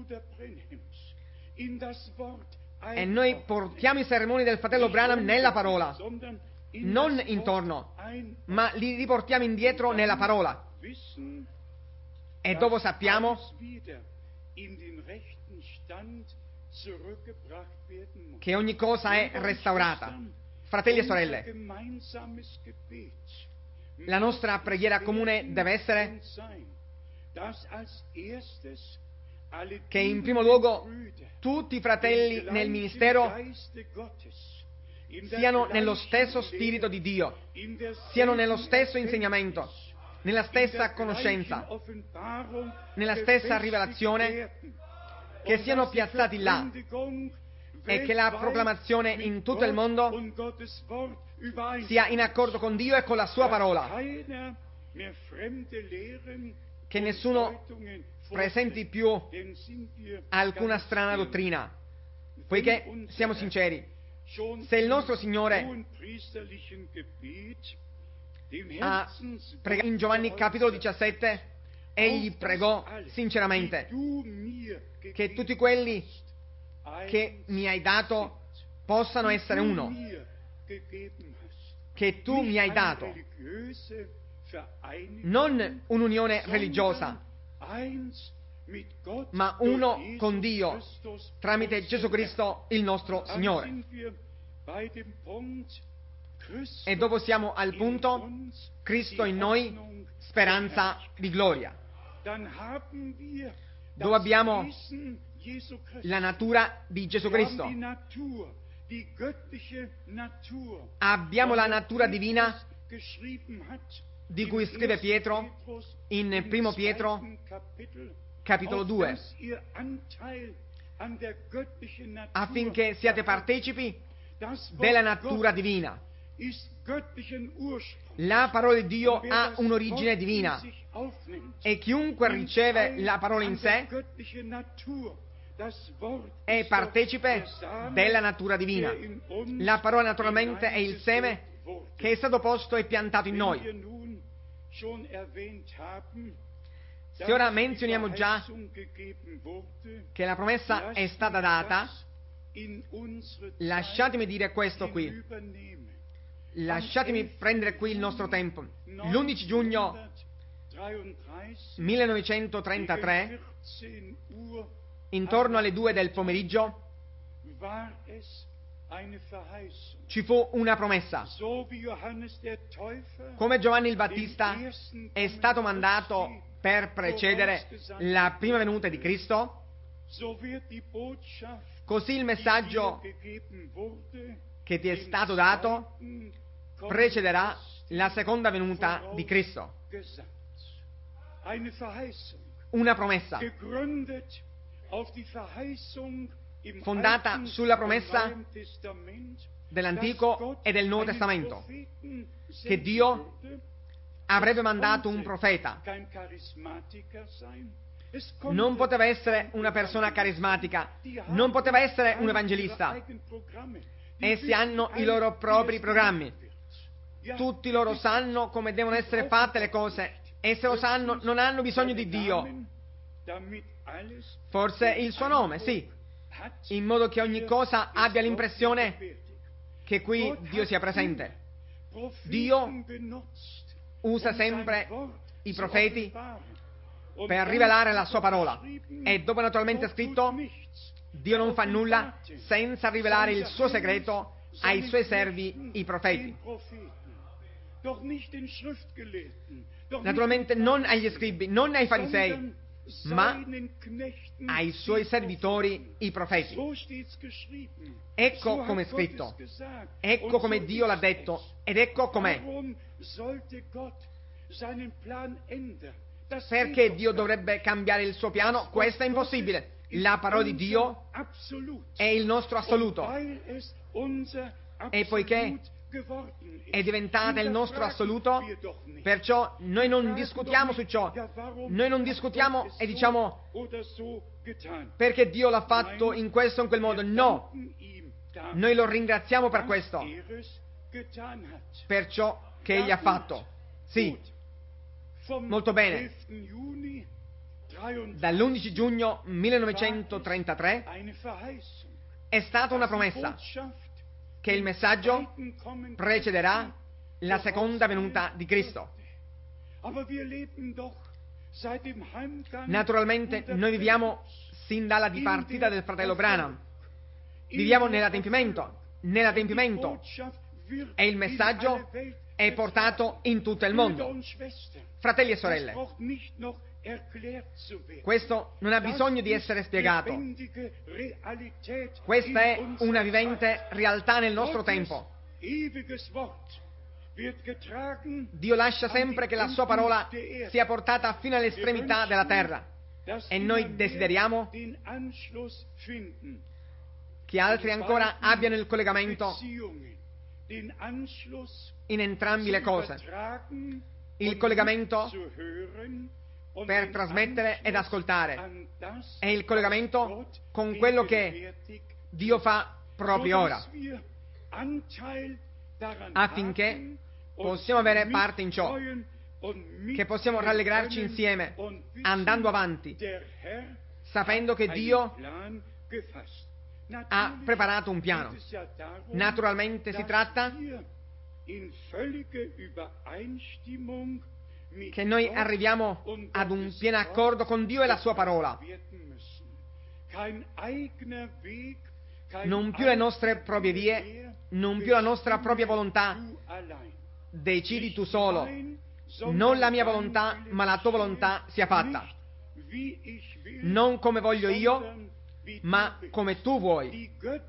E noi portiamo i sermoni del fratello Branham nella parola, non intorno, ma li riportiamo indietro nella parola. E dopo sappiamo che ogni cosa è restaurata. Fratelli e sorelle, la nostra preghiera comune deve essere che in primo luogo tutti i fratelli nel ministero siano nello stesso spirito di Dio, siano nello stesso insegnamento, nella stessa conoscenza, nella stessa rivelazione, che siano piazzati là e che la proclamazione in tutto il mondo sia in accordo con Dio e con la Sua parola, che nessuno presenti più alcuna strana dottrina, poiché siamo sinceri, se il nostro Signore ha pregato in Giovanni capitolo 17, egli pregò sinceramente che tutti quelli che mi hai dato possano essere uno, che tu mi hai dato, non un'unione religiosa, ma uno con Dio tramite Gesù Cristo il nostro Signore. E dopo siamo al punto Cristo in noi, speranza di gloria, dove abbiamo la natura di Gesù Cristo, abbiamo la natura divina di cui scrive Pietro in primo Pietro capitolo 2, affinché siate partecipi della natura divina. La parola di Dio ha un'origine divina e chiunque riceve la parola in sé è partecipe della natura divina. La parola naturalmente è il seme che è stato posto e piantato in noi. Se ora menzioniamo già che la promessa è stata data, lasciatemi dire questo qui. Lasciatemi prendere qui il nostro tempo. L'11 giugno 1933, intorno alle 2 del pomeriggio, ci fu una promessa. Come Giovanni il Battista è stato mandato per precedere la prima venuta di Cristo, così il messaggio che ti è stato dato precederà la seconda venuta di Cristo. Una promessa fondata sulla promessa dell'Antico e del Nuovo Testamento, che Dio avrebbe mandato un profeta. Non poteva essere una persona carismatica, non poteva essere un evangelista. Essi hanno i loro propri programmi. Tutti loro sanno come devono essere fatte le cose, e se lo sanno non hanno bisogno di Dio. Forse il suo nome, sì, in modo che ogni cosa abbia l'impressione che qui Dio sia presente. Dio usa sempre i profeti per rivelare la sua parola, e dopo naturalmente è scritto, Dio non fa nulla senza rivelare il suo segreto ai suoi servi, i profeti. Naturalmente non agli scribi, non ai farisei, ma ai suoi servitori, i profeti. Ecco come è scritto, ecco come Dio l'ha detto, ed ecco com'è. Perché Dio dovrebbe cambiare il suo piano? Questo è impossibile. La parola di Dio è il nostro assoluto, e poiché è diventata il nostro assoluto, perciò noi non discutiamo su ciò, noi non discutiamo e diciamo perché Dio l'ha fatto in questo o in quel modo. No, noi lo ringraziamo per questo, per ciò che Egli ha fatto. Sì, molto bene. Dall'11 giugno 1933 è stata una promessa che il messaggio precederà la seconda venuta di Cristo. Aber wir leben doch seit dem Heimgang Naturalmente unter noi viviamo Petrus sin dalla dipartita del fratello Branham. Viviamo nell'adempimento. Nell'adempimento. E il messaggio è portato in tutto il mondo. Fratelli e sorelle, questo non ha bisogno di essere spiegato. Questa è una vivente realtà nel nostro tempo. Dio lascia sempre che la sua parola sia portata fino all'estremità della terra. E noi desideriamo che altri ancora abbiano il collegamento in entrambe le cose. Il collegamento per trasmettere ed ascoltare e il collegamento con quello che Dio fa proprio ora, affinché possiamo avere parte in ciò, che possiamo rallegrarci insieme, andando avanti, sapendo che Dio ha preparato un piano. Naturalmente si tratta che noi arriviamo ad un pieno accordo con Dio e la sua parola. Non più le nostre proprie vie, non più la nostra propria volontà. Decidi tu solo. Non la mia volontà, ma la tua volontà sia fatta. Non come voglio io, ma come tu vuoi.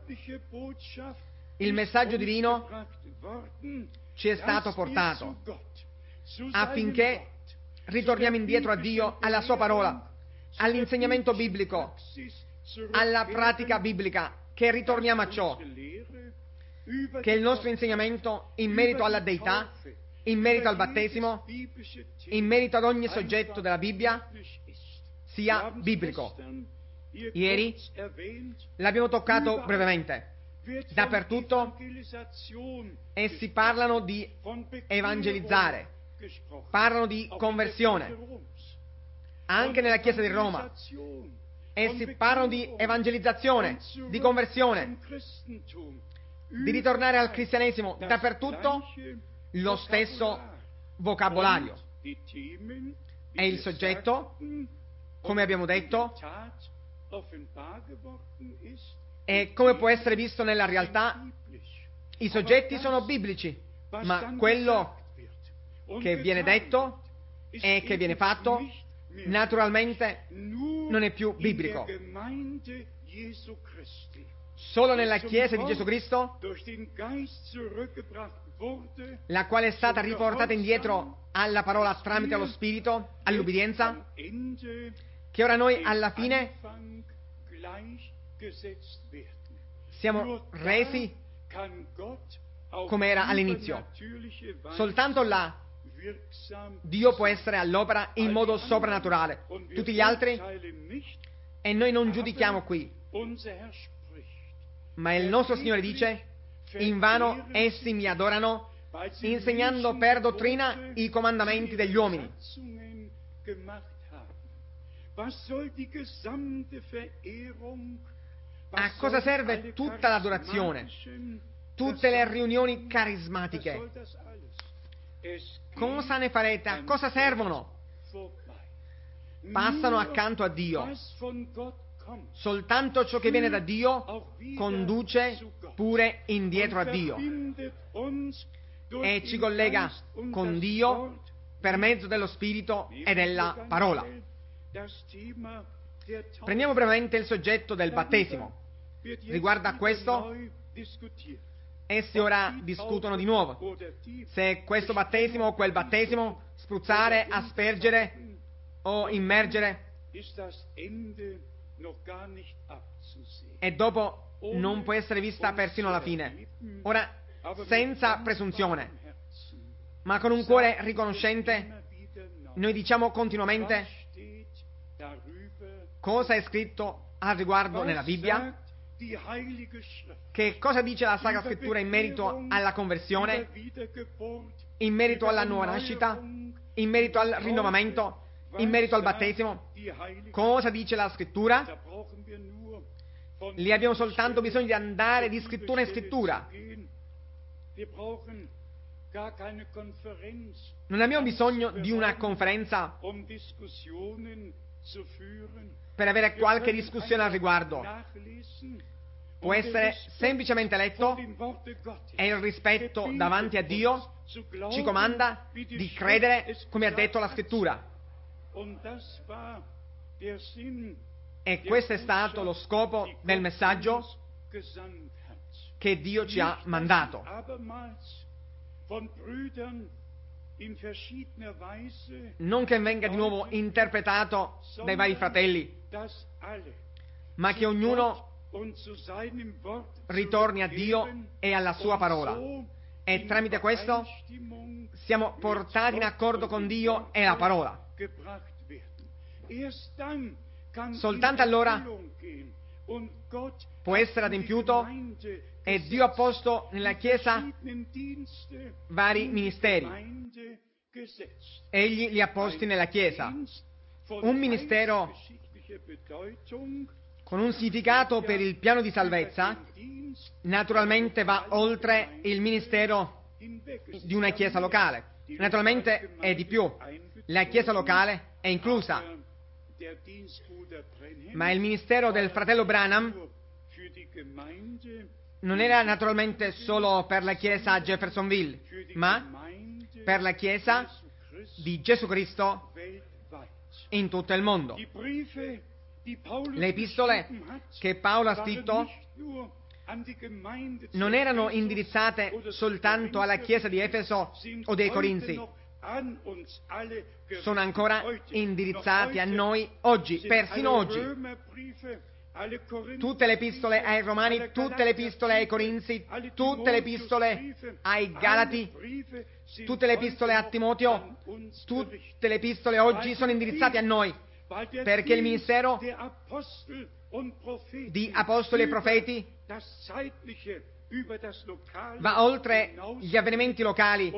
Il messaggio divino ci è stato portato affinché ritorniamo indietro a Dio, alla sua parola, all'insegnamento biblico, alla pratica biblica, che ritorniamo a ciò, che il nostro insegnamento in merito alla Deità, in merito al battesimo, in merito ad ogni soggetto della Bibbia sia biblico. Ieri l'abbiamo toccato brevemente. Dappertutto essi parlano di evangelizzare, parlano di conversione. Anche nella Chiesa di Roma essi parlano di evangelizzazione, di conversione, di ritornare al cristianesimo. Dappertutto lo stesso vocabolario. E il soggetto, come abbiamo detto, e come può essere visto nella realtà, i soggetti sono biblici, ma quello che viene detto e che viene fatto naturalmente non è più biblico. Solo nella Chiesa di Gesù Cristo, la quale è stata riportata indietro alla parola tramite lo Spirito, all'ubbidienza, che ora noi alla fine siamo resi come era all'inizio. Soltanto là Dio può essere all'opera in modo soprannaturale. Tutti gli altri, e noi non giudichiamo qui, ma il nostro Signore dice: invano essi mi adorano, insegnando per dottrina i comandamenti degli uomini. A cosa serve tutta l'adorazione? Tutte le riunioni carismatiche? Cosa ne farete? A cosa servono? Passano accanto a Dio. Soltanto ciò che viene da Dio conduce pure indietro a Dio e ci collega con Dio per mezzo dello Spirito e della parola. Prendiamo brevemente il soggetto del battesimo. Riguardo a questo, essi ora discutono di nuovo se questo battesimo o quel battesimo, spruzzare, aspergere o immergere, e dopo non può essere vista persino la fine. Ora, senza presunzione, ma con un cuore riconoscente, noi diciamo continuamente: cosa è scritto al riguardo nella Bibbia? Che cosa dice la Sacra Scrittura in merito alla conversione, in merito alla nuova nascita, in merito al rinnovamento, in merito al battesimo? Cosa dice la Scrittura? Lì abbiamo soltanto bisogno di andare di scrittura in scrittura. gar keine Konferenz, Non abbiamo bisogno di una conferenza Diskussionen zu führen. per avere Wir qualche können discussione al einfach riguardo. nachlesen. Può Und der essere Respekt semplicemente vor letto dem Worte Gottes e il rispetto gebietet davanti a uns Dio zu ci glauben, comanda wie die di Schrift credere es come ha gesagt detto la hat. scrittura. Und das war der Sinn, E der questo è stato lo Botschaft, scopo die del Gott messaggio uns gesandt hat. che Dio ci ha Nicht, dass mandato. sie abermals von Brüdern in verschiedener Weise, Non che venga di nuovo interpretato dai vari fratelli, dass alle ma che zu ognuno Gott und zu seinem Wort ritorni a Dio zurückkehren e alla sua und parola. so E in tramite questo Übereinstimmung siamo mit portati in Gott accordo und con dem Dio Worte e la parola. gebracht werden. Erst dann kann Soltanto in allora Erfüllung gehen. Und Gott può hat essere in die adempiuto Gemeinde e gesetzt, Dio ha posto nella die Chiesa verschiedenen Dienste vari in die ministeri. Gemeinde gesetzt. Egli li ha posti nella Chiesa. Dienst von Un ministero heilsgeschichtlicher Bedeutung, con un significato per il piano di salvezza, naturalmente va oltre il ministero di una chiesa locale. Naturalmente è di più. La chiesa locale è inclusa, ma il ministero del fratello Branham non era naturalmente solo per la chiesa a Jeffersonville, ma per la chiesa di Gesù Cristo in tutto il mondo. Le epistole che Paolo ha scritto non erano indirizzate soltanto alla chiesa di Efeso o dei Corinzi, sono ancora indirizzati a noi oggi, persino oggi. Tutte le epistole ai Romani, tutte le epistole ai Corinzi, tutte le epistole ai Galati, tutte le epistole a Timoteo, tutte le epistole oggi sono indirizzate a noi, perché il ministero di apostoli e profeti va oltre gli avvenimenti locali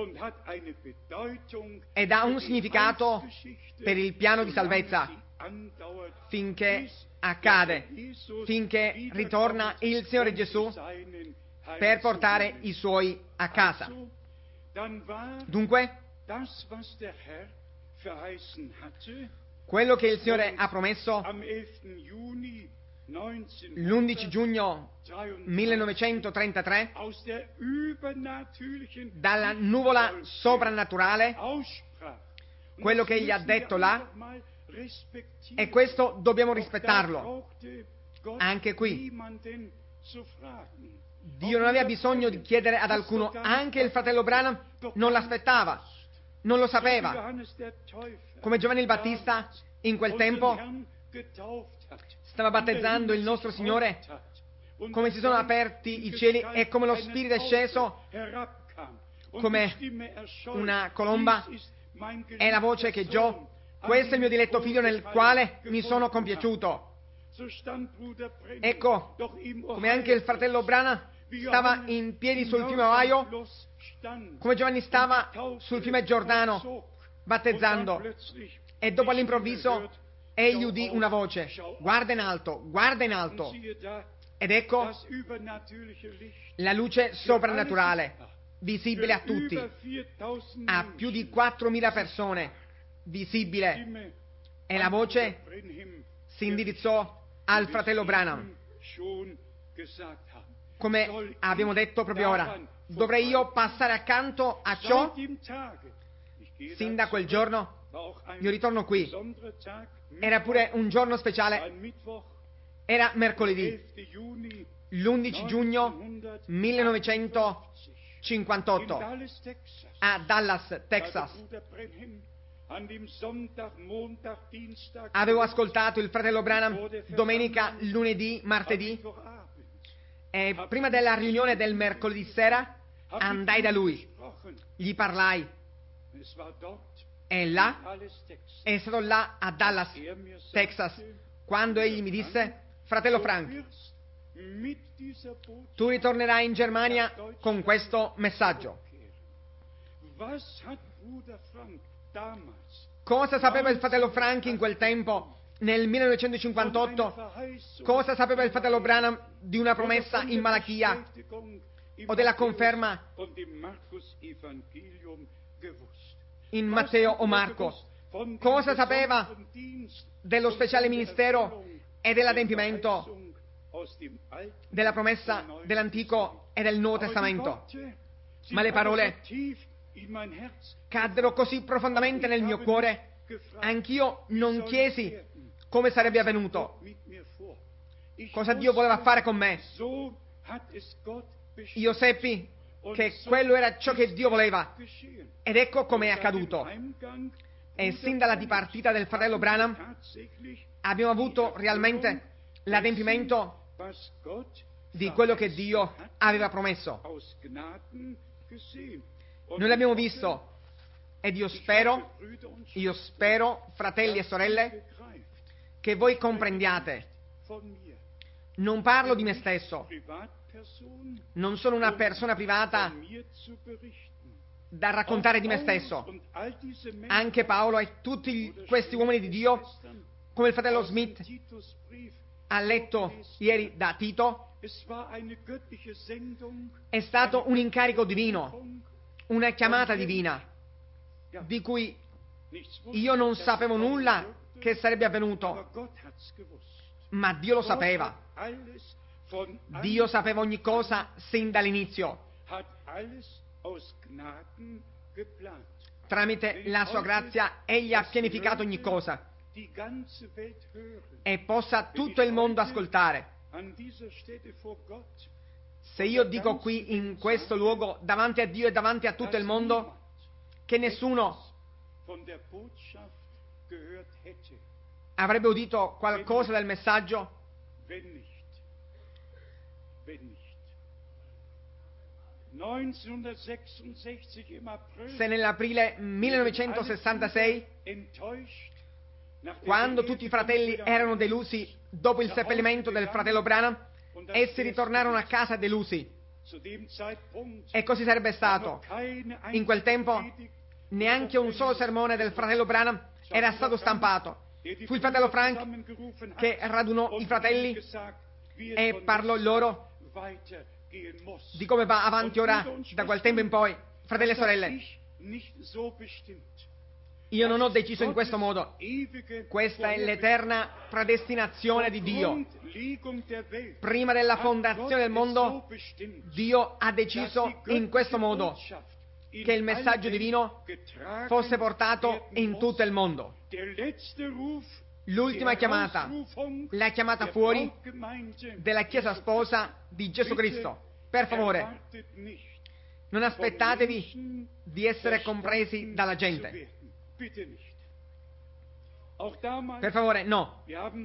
ed ha un significato per il piano di salvezza finché accade, finché ritorna il Signore Gesù per portare i Suoi a casa. Dunque, quello che il Signore ha promesso l'11 giugno 1933 dalla nuvola soprannaturale, quello che egli ha detto là, e questo dobbiamo rispettarlo. Anche qui Dio non aveva bisogno di chiedere ad alcuno, anche il fratello Branham non l'aspettava, non lo sapeva. Come Giovanni il Battista in quel tempo stava battezzando il nostro Signore, come si sono aperti i cieli e come lo Spirito è sceso come una colomba, è la voce che Gio, questo è il mio diletto figlio nel quale mi sono compiaciuto. Ecco, come anche il fratello Branham stava in piedi sul fiume Ohio, come Giovanni stava sul fiume Giordano battezzando, e dopo all'improvviso egli udì una voce: guarda in alto, guarda in alto. Ed ecco la luce soprannaturale, visibile a tutti, a più di 4.000 persone, visibile, e la voce si indirizzò al fratello Branham. Come abbiamo detto proprio ora, dovrei io passare accanto a ciò? Sin da quel giorno io ritorno qui. Era pure un giorno speciale, era mercoledì, l'11 giugno 1958, a Dallas, Texas. Avevo ascoltato il fratello Branham domenica, lunedì, martedì, e prima della riunione del mercoledì sera andai da lui, gli parlai, e là, è stato là a Dallas, Texas, quando egli mi disse: fratello Frank, tu ritornerai in Germania con questo messaggio. Cosa sapeva il fratello Frank in quel tempo, nel 1958? Cosa sapeva il fratello Branham di una promessa in Malachia o della conferma in Matteo o Marco. Cosa sapeva dello speciale ministero e dell'adempimento della promessa dell'Antico e del Nuovo Testamento? Ma le parole caddero così profondamente nel mio cuore, anch'io non chiesi come sarebbe avvenuto, cosa Dio voleva fare con me. Io seppi che quello era ciò che Dio voleva, ed ecco come è accaduto. E sin dalla dipartita del fratello Branham abbiamo avuto realmente l'adempimento di quello che Dio aveva promesso. Noi l'abbiamo visto, ed io spero, fratelli e sorelle, che voi comprendiate. Non parlo di me stesso, non sono una persona privata da raccontare di me stesso. Anche Paolo e tutti questi uomini di Dio, come il fratello Smith ha letto ieri da Tito, è stato un incarico divino, una chiamata divina, di cui io non sapevo nulla che sarebbe avvenuto, ma Dio lo sapeva. Dio sapeva ogni cosa sin dall'inizio. Tramite la sua grazia Egli ha pianificato ogni cosa, e possa tutto il mondo ascoltare. Se io dico qui in questo luogo, davanti a Dio e davanti a tutto il mondo, che nessuno avrebbe udito qualcosa del messaggio, se nell'aprile 1966, quando tutti i fratelli erano delusi dopo il seppellimento del fratello Branham, essi ritornarono a casa delusi. E così sarebbe stato. In quel tempo neanche un solo sermone del fratello Branham era stato stampato. Fu il fratello Frank che radunò i fratelli e parlò loro di come va avanti ora da quel tempo in poi. Fratelli e sorelle, io non ho deciso in questo modo. Questa è l'eterna predestinazione di Dio. Prima della fondazione del mondo, Dio ha deciso in questo modo che il messaggio divino fosse portato in tutto il mondo. L'ultima chiamata, la chiamata fuori della Chiesa sposa di Gesù Cristo. Per favore, non aspettatevi di essere compresi dalla gente. Per favore, no.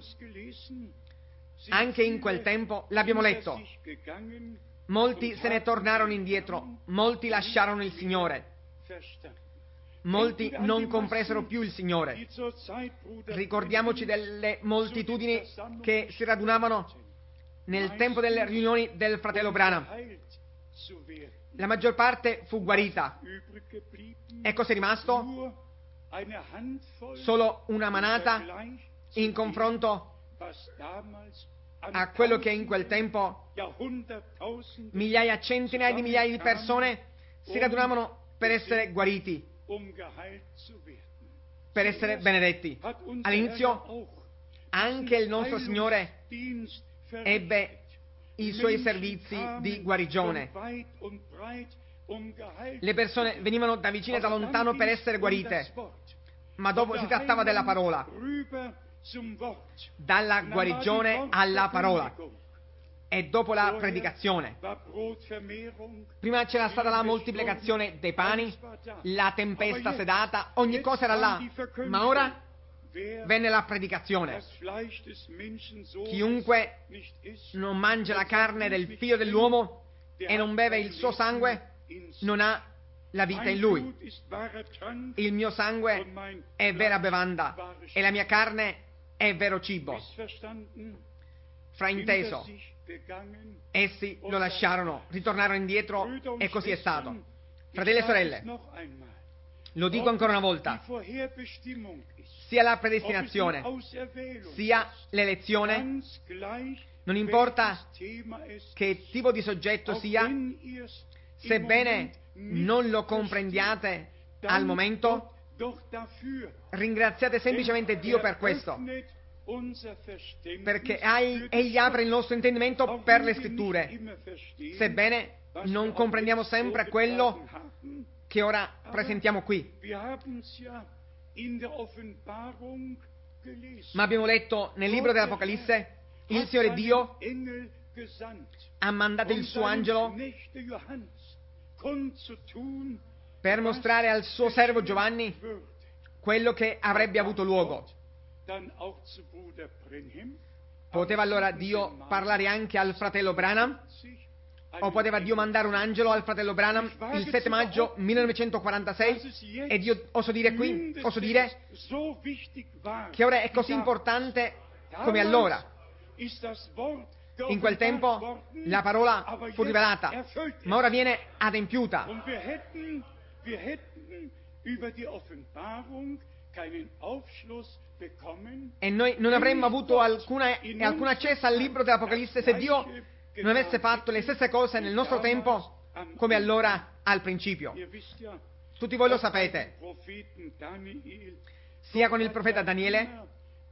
Anche in quel tempo l'abbiamo letto. Molti se ne tornarono indietro, molti lasciarono il Signore, molti non compresero più il Signore. Ricordiamoci delle moltitudini che si radunavano nel tempo delle riunioni del fratello Branham. La maggior parte fu guarita. E cos'è rimasto? Solo una manata in confronto a quello che in quel tempo migliaia, centinaia di migliaia di persone si radunavano per essere guariti, per essere benedetti. All'inizio anche il nostro Signore ebbe i suoi servizi di guarigione. Le persone venivano da vicino e da lontano per essere guarite, ma dopo si trattava della parola, dalla guarigione alla parola, e dopo la predicazione. Prima c'era stata la moltiplicazione dei pani, la tempesta sedata, ogni cosa era là, ma ora venne la predicazione. Chiunque non mangia la carne del figlio dell'uomo e non beve il suo sangue non ha la vita in lui. Il mio sangue è vera bevanda e la mia carne è vero cibo. Frainteso. Essi lo lasciarono, ritornarono indietro e così è stato. Fratelli e sorelle, lo dico ancora una volta, sia la predestinazione sia l'elezione Non importa che tipo di soggetto sia, sebbene non lo comprendiate al momento, ringraziate semplicemente Dio per questo, perché Egli apre il nostro intendimento per le Scritture, sebbene non comprendiamo sempre quello che ora presentiamo qui. Ma abbiamo letto nel libro dell'Apocalisse, il Signore Dio ha mandato il suo angelo per mostrare al suo servo Giovanni quello che avrebbe avuto luogo. Poteva allora Dio parlare anche al fratello Branham? O poteva Dio mandare un angelo al fratello Branham il 7 maggio 1946 e Dio, oso dire che ora è così importante come allora. In quel tempo la parola fu rivelata, ma ora viene adempiuta. E noi non avremmo avuto alcun accesso al libro dell'Apocalisse se Dio non avesse fatto le stesse cose nel nostro tempo come allora al principio. Tutti voi lo sapete, sia con il profeta Daniele,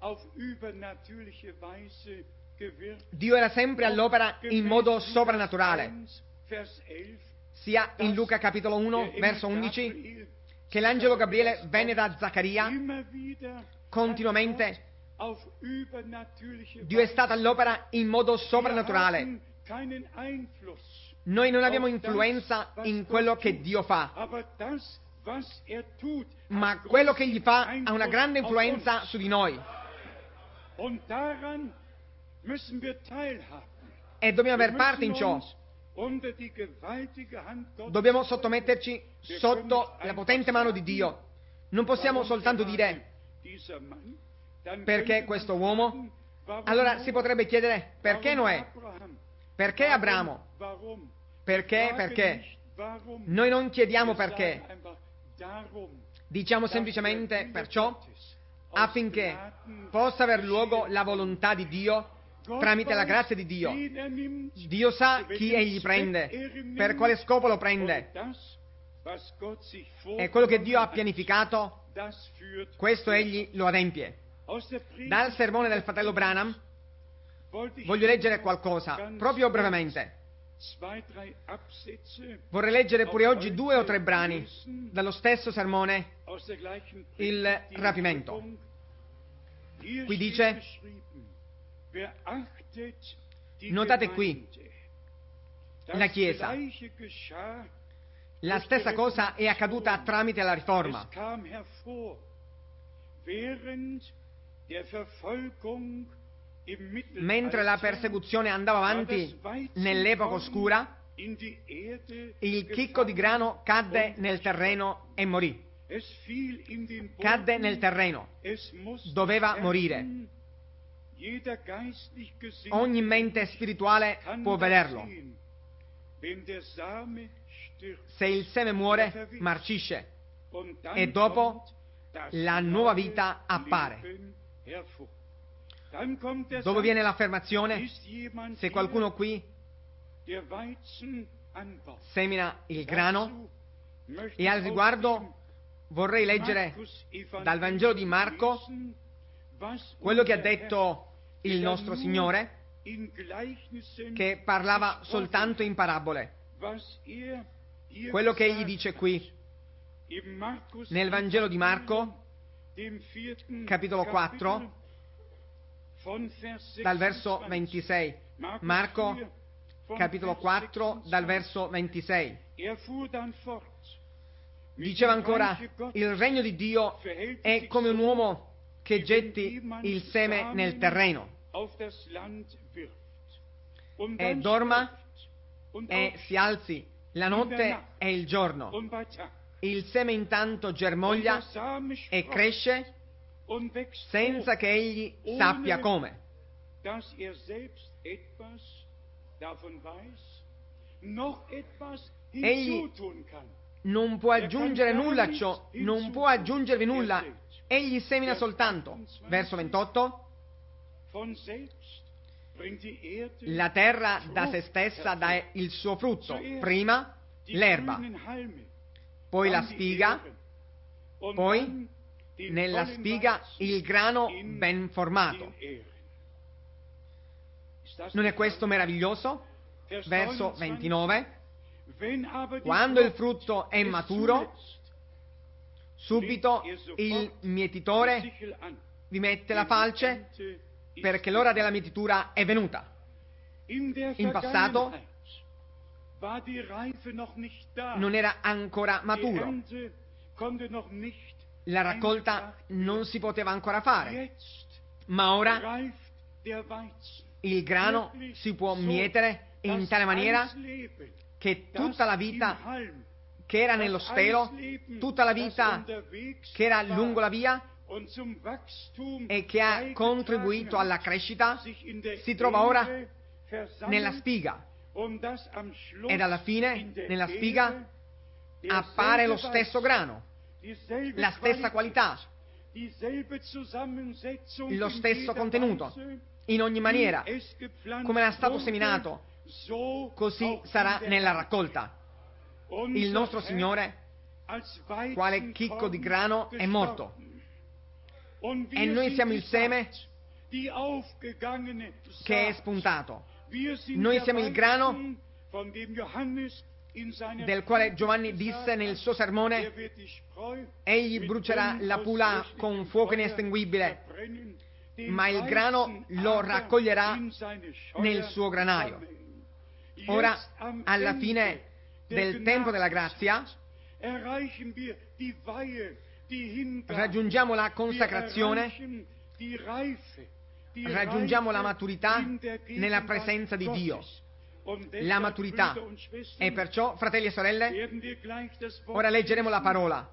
Dio era sempre all'opera in modo soprannaturale, sia in Luca capitolo 1 verso 11, che l'angelo Gabriele venne da Zaccaria. Continuamente Dio è stato all'opera in modo soprannaturale. Noi non abbiamo influenza in quello che Dio fa, ma quello che Egli fa ha una grande influenza su di noi. E dobbiamo aver parte in ciò. Dobbiamo sottometterci sotto la potente mano di Dio. Non possiamo soltanto dire perché questo uomo. Allora si potrebbe chiedere perché Noè? Perché Abramo? Perché? Noi non chiediamo perché. Diciamo semplicemente perciò, affinché possa aver luogo la volontà di Dio tramite la grazia di Dio. Dio sa chi Egli prende, per quale scopo lo prende. E quello che Dio ha pianificato, questo Egli lo adempie. Dal sermone del fratello Branham voglio leggere qualcosa, proprio brevemente. Vorrei leggere pure oggi 2 o 3 brani dallo stesso sermone, il rapimento. Qui dice, notate qui, la Chiesa. La stessa cosa è accaduta tramite la Riforma. Mentre la persecuzione andava avanti nell'epoca oscura, il chicco di grano cadde nel terreno e morì. Cadde nel terreno. Doveva morire. Ogni mente spirituale può vederlo. Se il seme muore, marcisce. E dopo la nuova vita appare. Dove viene l'affermazione? Se qualcuno qui semina il grano, e al riguardo vorrei leggere dal Vangelo di Marco quello che ha detto il nostro Signore, che parlava soltanto in parabole. Quello che Egli dice qui nel Vangelo di Marco, capitolo 4, dal verso 26. Marco, capitolo 4, dal verso 26. Diceva ancora, il regno di Dio è come un uomo che getti il seme nel terreno e dorma e si alzi la notte e il giorno. Il seme intanto germoglia e cresce senza che egli sappia come. Egli non può aggiungere nulla a ciò, non può aggiungervi nulla. Egli semina soltanto. Verso 28. La terra da se stessa dà il suo frutto, prima l'erba, poi la spiga, poi nella spiga il grano ben formato. Non è questo meraviglioso? Verso 29. Quando il frutto è maturo, subito il mietitore vi mette la falce, perché l'ora della mietitura è venuta. In passato non era ancora maturo, la raccolta non si poteva ancora fare, ma ora il grano si può mietere in tale maniera che tutta la vita che era nello stelo, tutta la vita che era lungo la via e che ha contribuito alla crescita, si trova ora nella spiga. Ed alla fine, nella spiga, appare lo stesso grano, la stessa qualità, lo stesso contenuto. In ogni maniera, come era stato seminato, così sarà nella raccolta. Il nostro Signore, quale chicco di grano, è morto. E noi siamo il seme che è spuntato. Noi siamo il grano del quale Giovanni disse nel suo sermone: egli brucerà la pula con fuoco inestinguibile, ma il grano lo raccoglierà nel suo granaio. Ora, alla fine del tempo della grazia, raggiungiamo la consacrazione, raggiungiamo la maturità nella presenza di Dio. La maturità. E perciò, fratelli e sorelle, ora leggeremo la parola,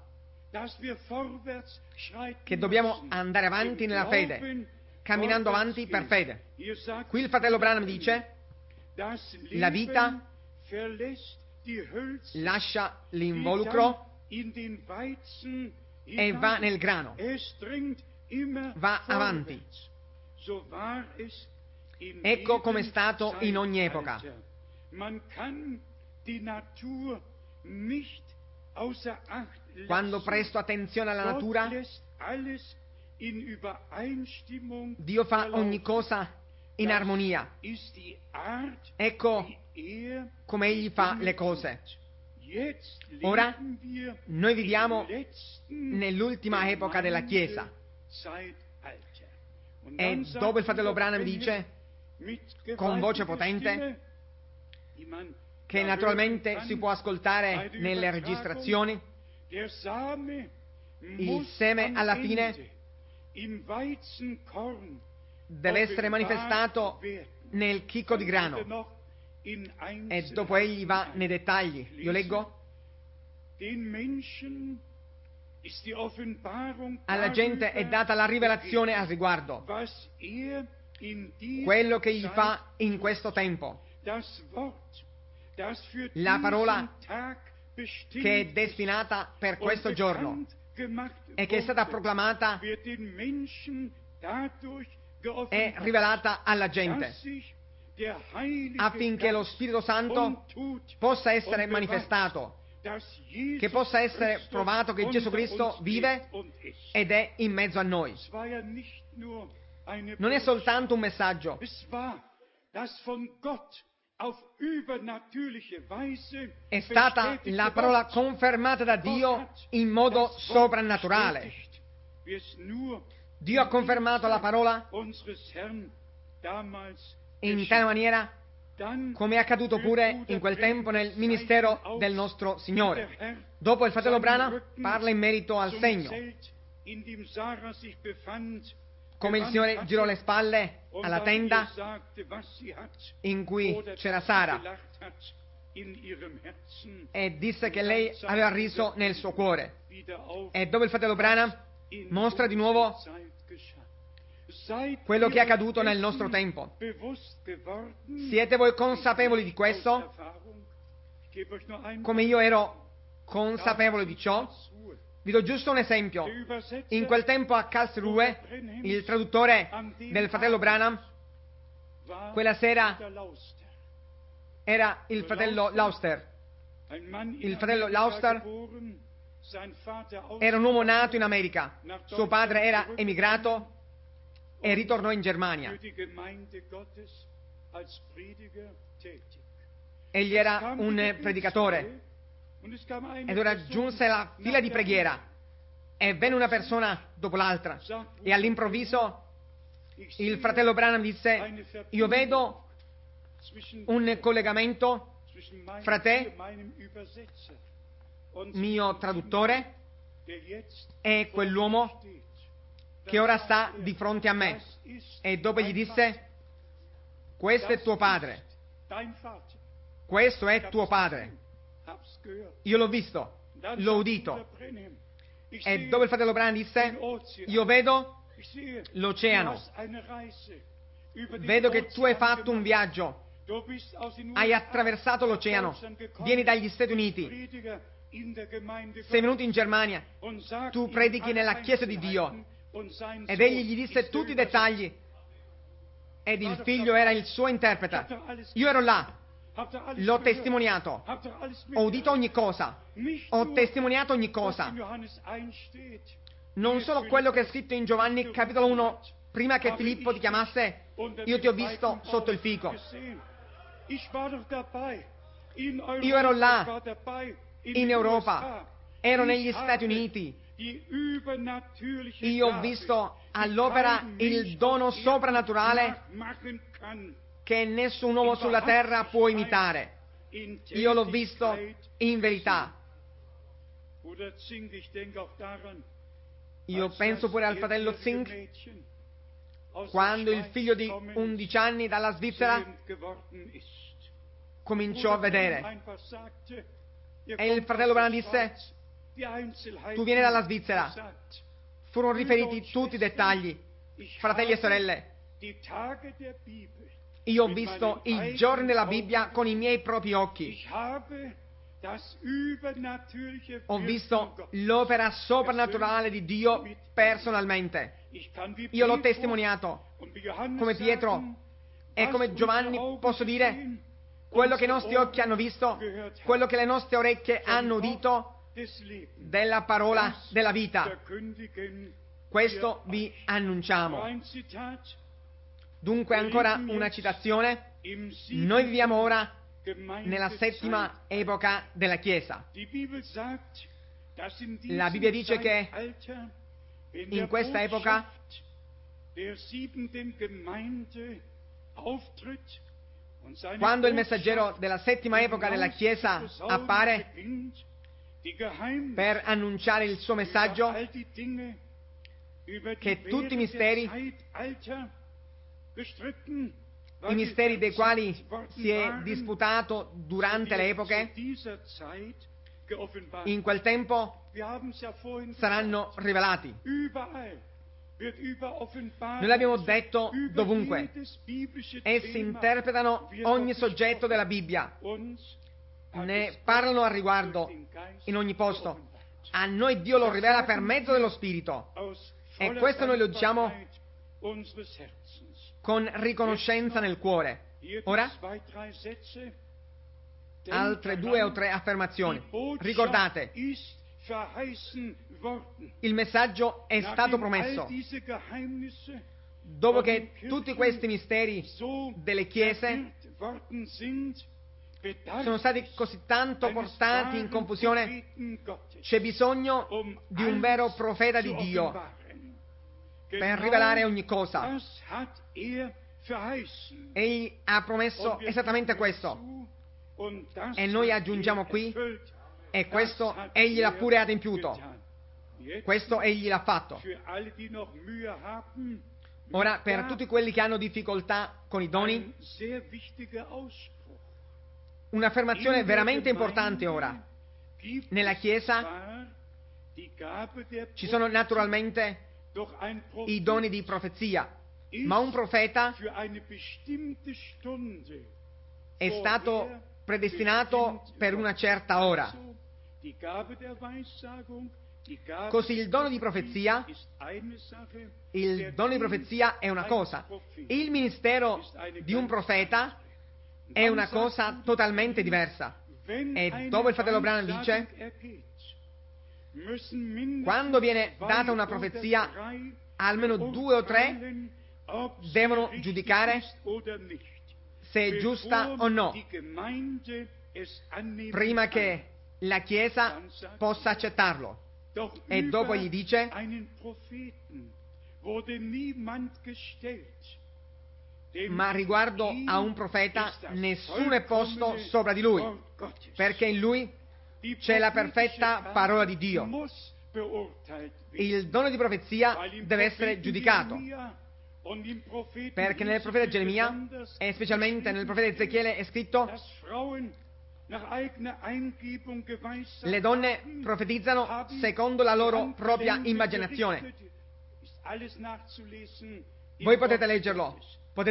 che dobbiamo andare avanti nella fede, camminando avanti per fede. Qui il fratello Branham dice: la vita lascia l'involucro e va nel grano, va avanti. Ecco come è stato in ogni epoca. Quando presto attenzione alla natura, Dio fa ogni cosa in armonia. Ecco come Egli fa le cose. Ora noi viviamo nell'ultima epoca della Chiesa. E dopo il fratello Branham dice con voce potente, che naturalmente si può ascoltare nelle registrazioni, il seme alla fine deve essere manifestato nel chicco di grano. E dopo egli va nei dettagli. Io leggo: alla gente è data la rivelazione al riguardo, quello che egli fa in questo tempo. La parola che è destinata per questo giorno e che è stata proclamata è rivelata alla gente, affinché lo Spirito Santo possa essere manifestato, che possa essere provato che Gesù Cristo vive ed è in mezzo a noi. Non è soltanto un messaggio, è stata la parola confermata da Dio in modo soprannaturale. Dio ha confermato la parola in tale maniera, come è accaduto pure in quel tempo nel ministero del nostro Signore. Dopo il fratello Branham parla in merito al segno, come il Signore girò le spalle alla tenda in cui c'era Sara e disse che lei aveva riso nel suo cuore. E dopo il fratello Branham mostra di nuovo quello che è accaduto nel nostro tempo. Siete voi consapevoli di questo? Come io ero consapevole di ciò? Vi do giusto un esempio. In quel tempo a Karlsruhe, il traduttore del fratello Branham war Quella sera Bruder Lauster. era il fratello Lauster. Ein Mann Il in fratello Amerika Lauster geboren, sein Vater era un uomo nato in America. Suo padre era emigrato e ritornò in Germania. für die Gemeinde Gottes als Prediger tätig. Egli Es era kam die un Gebetsreihe predicatore und es kam eine ed ora Person giunse la nach fila di der preghiera anderen. e venne una persona dopo l'altra e all'improvviso Ich il sehe fratello Branham disse: eine io vedo zwischen un dir, collegamento zwischen fra te, dir, meinem Übersetzer, und mio traduttore, der jetzt e vor quell'uomo mir steht. che ora sta di fronte a me. Das ist E dopo gli dein disse: Vater. questo è Das tuo ist padre, dein Vater. questo Ich è hab's tuo padre. gesehen, hab's gehört. Io l'ho visto, Dann l'ho sagt udito. Bruder Brenhem, ich E sehe dopo il fratello Branham den disse: Ozean. io vedo Ich sehe, l'oceano. du hast eine Reise über den Vedo che tu hai Ozean fatto un gemacht. viaggio, Du bist aus den hai USA attraversato nach l'oceano, Deutschland gekommen, vieni dagli Stati Uniti, Prediger in der Gemeinde sei venuto in Germania, und sagt tu ihm predichi alle nella Chiesa di Dio. Einzelheiten und sein Ed Sohn egli gli disse ist tutti i der dettagli ed il figlio era il suo interprete. Io ero là, Habt ihr alles l'ho gehört? testimoniato, Habt ihr alles ho udito ogni cosa, Nicht ho nur, testimoniato ogni was cosa. in Johannes 1 steht. Non solo quello che è scritto in Giovanni capitolo 1, prima che Filippo ti chiamasse, io ti ho visto sotto il fico. Io ero là, in Europa, ero negli Stati Uniti. Io ho visto all'opera il dono soprannaturale che nessun uomo sulla terra può imitare. Io l'ho visto in verità. Io penso pure al fratello Zink, quando il figlio di 11 anni dalla Svizzera cominciò a vedere. E il fratello Branham disse: tu vieni dalla Svizzera. Furono riferiti tutti i dettagli. Fratelli e sorelle, io ho visto i giorni della Bibbia con i miei propri occhi. Ho visto l'opera soprannaturale di Dio personalmente. Io l'ho testimoniato. Come Pietro e come Giovanni posso dire quello che i nostri occhi hanno visto, quello che le nostre orecchie hanno udito della parola della vita. Questo vi annunciamo. Dunque ancora una citazione. Noi viviamo ora nella settima epoca della Chiesa. La Bibbia dice che in questa epoca quando il messaggero della settima epoca della Chiesa appare per annunciare il suo messaggio, che tutti i misteri dei quali si è disputato durante le epoche, in quel tempo saranno rivelati. Noi l'abbiamo detto dovunque. Essi interpretano ogni soggetto della Bibbia, ne parlano a riguardo in ogni posto. A noi Dio lo rivela per mezzo dello Spirito, e questo noi lo diciamo con riconoscenza nel cuore. Ora, altre 2 o 3 affermazioni. Ricordate, il messaggio è stato promesso. Dopo che tutti questi misteri delle chiese sono stati così tanto portati in confusione, c'è bisogno di un vero profeta di Dio per rivelare ogni cosa. Egli ha promesso esattamente questo, e noi aggiungiamo qui: e questo egli l'ha pure adempiuto. Questo egli l'ha fatto. Ora, per tutti quelli che hanno difficoltà con i doni, un'affermazione veramente importante ora. Nella Chiesa ci sono naturalmente i doni di profezia, ma un profeta è stato predestinato per una certa ora. Così il dono di profezia è una cosa, il ministero di un profeta è una cosa totalmente diversa. E dopo il fratello Branham dice, quando viene data una profezia, almeno 2 o 3 devono giudicare se è giusta o no, prima che la Chiesa possa accettarlo. E dopo gli dice, ma riguardo a un profeta nessuno è posto sopra di lui, perché in lui c'è la perfetta parola di Dio. Il dono di profezia deve essere giudicato, perché nel profeta Geremia e specialmente nel profeta Ezechiele è scritto: le donne profetizzano secondo la loro propria immaginazione. Voi potete leggerlo.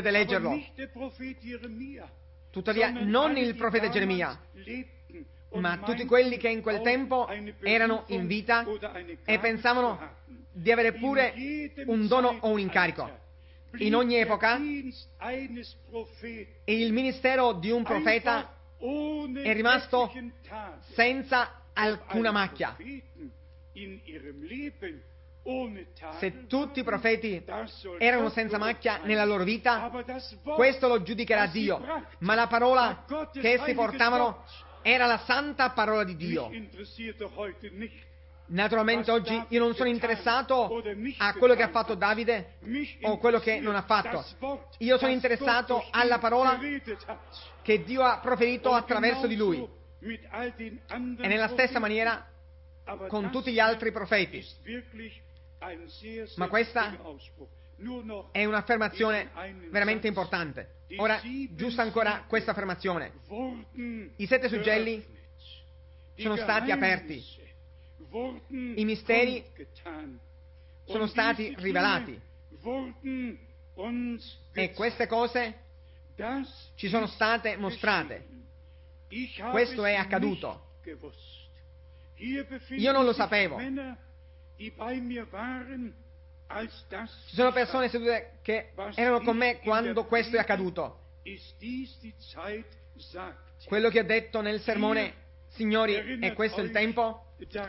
Tuttavia non il profeta Geremia, ma tutti quelli che in quel tempo erano in vita e pensavano di avere pure un dono o un incarico. In ogni epoca il ministero di un profeta è rimasto senza alcuna macchia. Se tutti i profeti erano senza macchia nella loro vita, questo lo giudicherà Dio, ma la parola che essi portavano era la santa parola di Dio. Naturalmente oggi io non sono interessato a quello che ha fatto Davide o quello che non ha fatto. Io sono interessato alla parola che Dio ha proferito attraverso di lui. E nella stessa maniera con tutti gli altri profeti. Ma questa è un'affermazione veramente importante. Ora, giusta ancora questa affermazione. I 7 suggelli sono stati aperti. I misteri sono stati rivelati. E queste cose ci sono state mostrate. Questo è accaduto. Io non lo sapevo. Ci sono persone sedute che erano con me quando questo è accaduto. Quello che ho detto nel sermone, signori, è questo il tempo?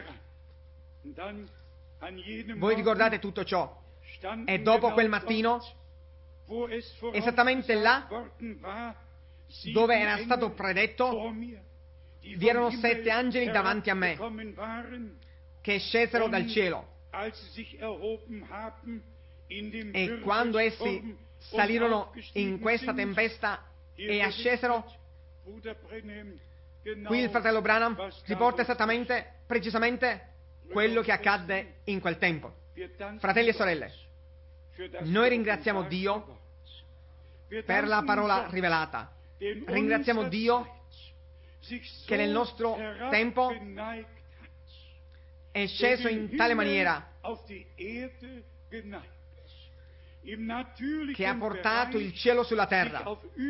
Voi ricordate tutto ciò? E dopo quel mattino, esattamente là dove era stato predetto, vi erano 7 angeli davanti a me che scesero dal cielo. E quando essi salirono in questa tempesta e ascesero, qui il fratello Branham riporta esattamente, precisamente quello che accadde in quel tempo. Fratelli e sorelle, noi ringraziamo Dio per la parola rivelata. Ringraziamo Dio che nel nostro tempo è sceso in tale maniera che ha portato il cielo sulla terra.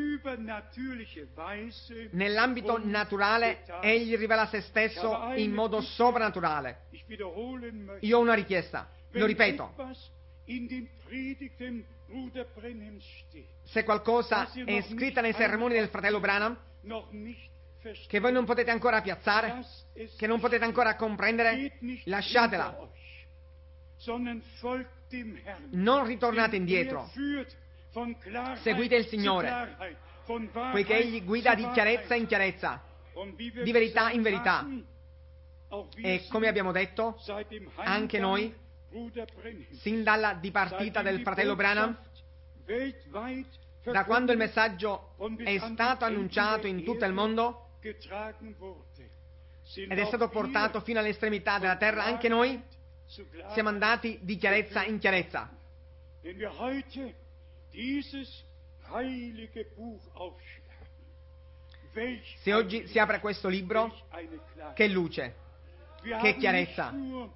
Nell'ambito naturale egli rivela se stesso in modo soprannaturale. Io ho una richiesta, lo ripeto. Se qualcosa è scritta nei sermoni del fratello Branham che voi non potete ancora piazzare, che non potete ancora comprendere, lasciatela. Non ritornate indietro. Seguite il Signore, poiché Egli guida di chiarezza in chiarezza, di verità in verità. E come abbiamo detto, anche noi, sin dalla dipartita del fratello Branham, da quando il messaggio è stato annunciato in tutto il mondo ed è stato portato fino all'estremità della terra, anche noi siamo andati di chiarezza in chiarezza. Se oggi si apre questo libro, che luce, che chiarezza.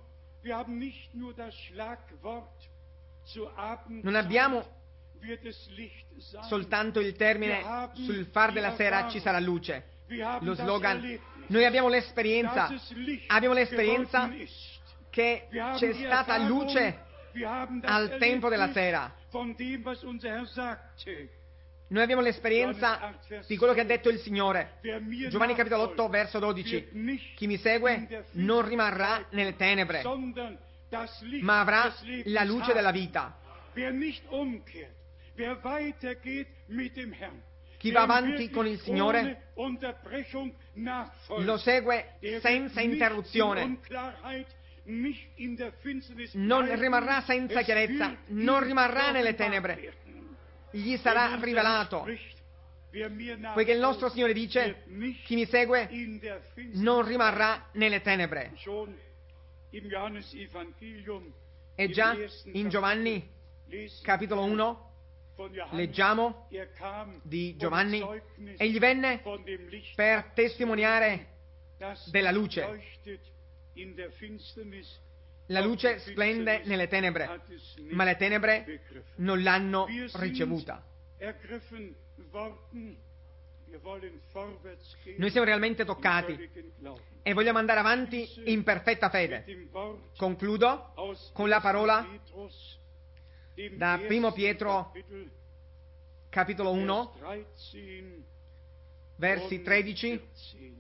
Non abbiamo soltanto il termine sul far della sera ci sarà luce, lo slogan. Noi abbiamo l'esperienza che Wir haben c'è die stata Erfahrung, luce wir haben das al tempo della Erlebnis sera. von dem, was unser Herr sagte. Noi abbiamo l'esperienza di quello che ha detto il Signore. Wer mir Giovanni capitolo 8, nachfolgt, verso 12. wird nicht Chi mi in segue der non Finsternis rimarrà bleiben, nelle tenebre, sondern das Licht ma avrà des Lebens la luce haben. della vita. Wer nicht umkehrt, wer weitergeht mit dem Herrn, Chi wer va ihm avanti wirklich con il Signore ohne Unterbrechung nachfolgt, lo segue der senza wird nicht in interruzione, Unklarheit, nicht in der Finsternis non bleiben. rimarrà senza Es chiarezza, wird non ihm rimarrà nelle offenbart tenebre, werden. gli sarà Denn unser rivelato. spricht, wer mir Poiché il nostro nachfolgt, Signore dice, wird nicht chi mi segue in der Finsternis non rimarrà nelle tenebre. Schon im Johannesevangelium, E im già ersten in Giovanni, Kapitel, lesen capitolo wir 1, von Johannes. leggiamo Er kam di um Giovanni, Zeugnis egli venne von dem Licht per testimoniare das della luce. leuchtet in der Finsternis. La Doch luce die splende Finsternis nelle tenebre, hat es nicht ma le tenebre begriffen. non l'hanno Wir sind ricevuta. ergriffen worden. Wir wollen vorwärts gehen Noi siamo realmente im toccati völligen Glauben. e vogliamo andare avanti in perfetta Mit fede. dem Wort Concludo aus con la 1. parola Petrus, dem da Primo ersten Pietro, Kapitel, capitolo 1, Vers 13 versi und 13 14.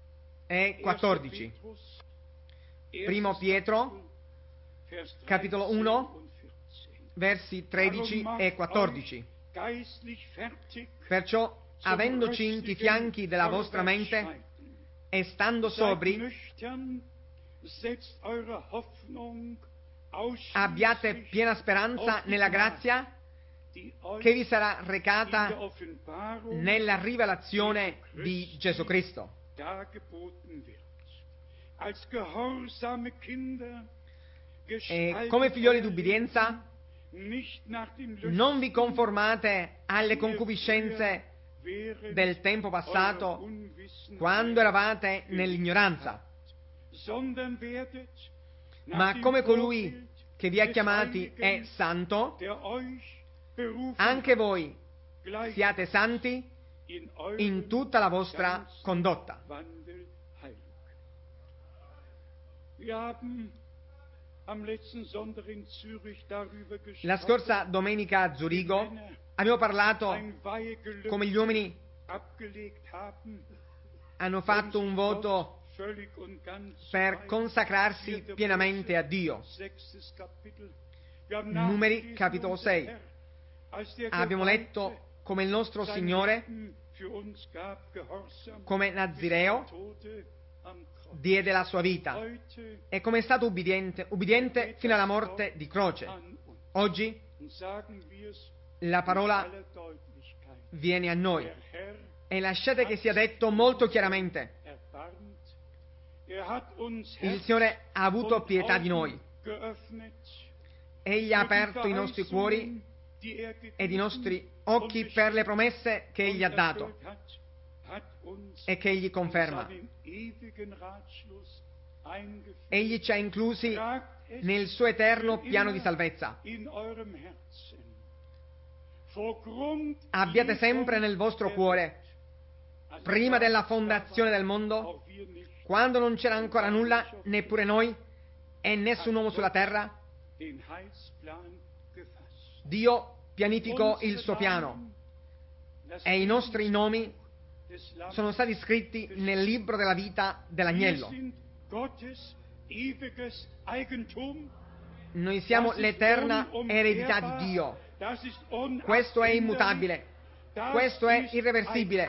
e 14. Petrus, Primo erstes Pietro, Kapitel, Vers capitolo 13 1, und 14. versi 13 Darum e macht 14. euch geistlich fertig Perciò, zum avendo cinti i fianchi della vostra mente Vorwärtsschreiten. e stando Seid sobri, nüchtern, setzt eure Hoffnung abbiate ausschließlich piena speranza auf die nella Gnade, grazia die euch che vi sarà in der recata Offenbarung nella rivelazione di Gesù Cristo. dargeboten wird. Als gehorsame Kinder E gestaltet come figlioli euer d'ubbidienza, Leben nicht nach den non vi Lüsten, conformate alle die ihr concupiscenze früher während del tempo eurer passato, Unwissenheit quando eravate gelebt nell'ignoranza, habt, sondern werdet nach ma dem come colui Vorbild che vi ha des chiamati è Heiligen, santo, der euch berufen anche hat, voi gleich siate santi in eurem in tutta la vostra ganzen condotta. Wandel heilig. Wir haben am letzten Sonntag in Zürich darüber La gesprochen, scorsa domenica a Zurigo abbiamo parlato ein Weihegelübde come gli uomini abgelegt haben, hanno fatto un voto völlig und ganz per zu consacrarsi weihen. pienamente a Dio. Sechstes Kapitel. Wir haben Numeri, nachgelesen, capitolo unser 6. Herr, als der Abbiamo Geweihte letto come il nostro sein Signore, Leben für uns gab, gehorsam come bis Nazireo, zum Tode am Kreuz. diede la sua vita Heute e come è stato ubbidiente fino alla morte di croce. an uns. Oggi Und sagen wir es la in parola aller Deutlichkeit. viene a noi Der Herr e lasciate che sia detto molto chiaramente. erbarmt. Er hat uns Il Herz Signore ha avuto und pietà di Augen noi. geöffnet Egli ha für die aperto i nostri cuori Verheißungen, die er ed i gegeben nostri und occhi per le promesse che Egli ha und dato erfüllt hat, hat uns e che Egli in conferma. seinen ewigen Ratschluss eingeführt. Egli ci ha inclusi Tragt es nel suo eterno für piano di immer salvezza. in eurem Herzen. Vor Grund Abbiate sempre nel vostro cuore, prima della fondazione del mondo, auch wir nicht quando non c'era ancora nulla, neppure noi e nessun uomo sulla terra, den Heilsplan gefasst. Dio pianificò il suo piano e i nostri nomi sono stati scritti nel libro della vita dell'agnello. Noi siamo l'eterna eredità di Dio. Questo è immutabile. Questo è irreversibile.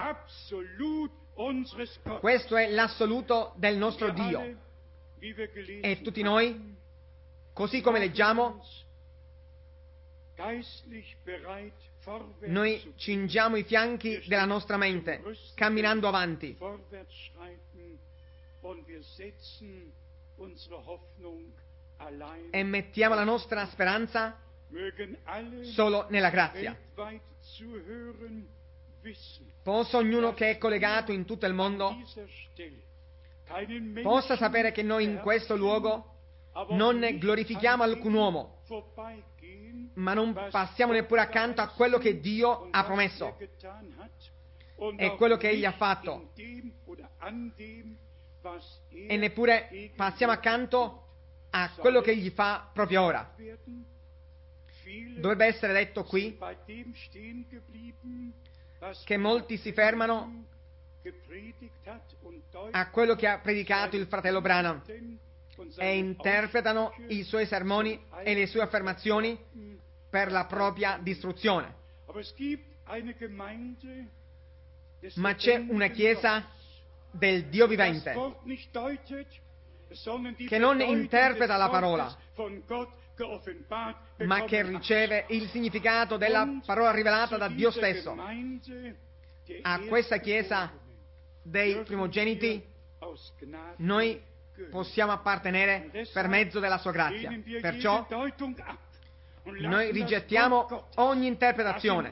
Questo è l'assoluto del nostro Dio. E tutti noi, così come leggiamo, noi cingiamo i fianchi della nostra mente, camminando avanti. E mettiamo la nostra speranza solo nella grazia. Possa ognuno che è collegato in tutto il mondo possa sapere che noi in questo luogo non glorifichiamo alcun uomo, ma non passiamo neppure accanto a quello che Dio ha promesso e quello che Egli ha fatto, e neppure passiamo accanto a quello che egli fa proprio ora. Dovrebbe essere detto qui che molti si fermano a quello che ha predicato il fratello Branham e interpretano i suoi sermoni e le sue affermazioni per la propria distruzione. Ma c'è una chiesa del Dio vivente che non interpreta la parola, ma che riceve il significato della parola rivelata da Dio stesso. A questa chiesa dei primogeniti noi possiamo appartenere per mezzo della sua grazia. Perciò noi rigettiamo ogni interpretazione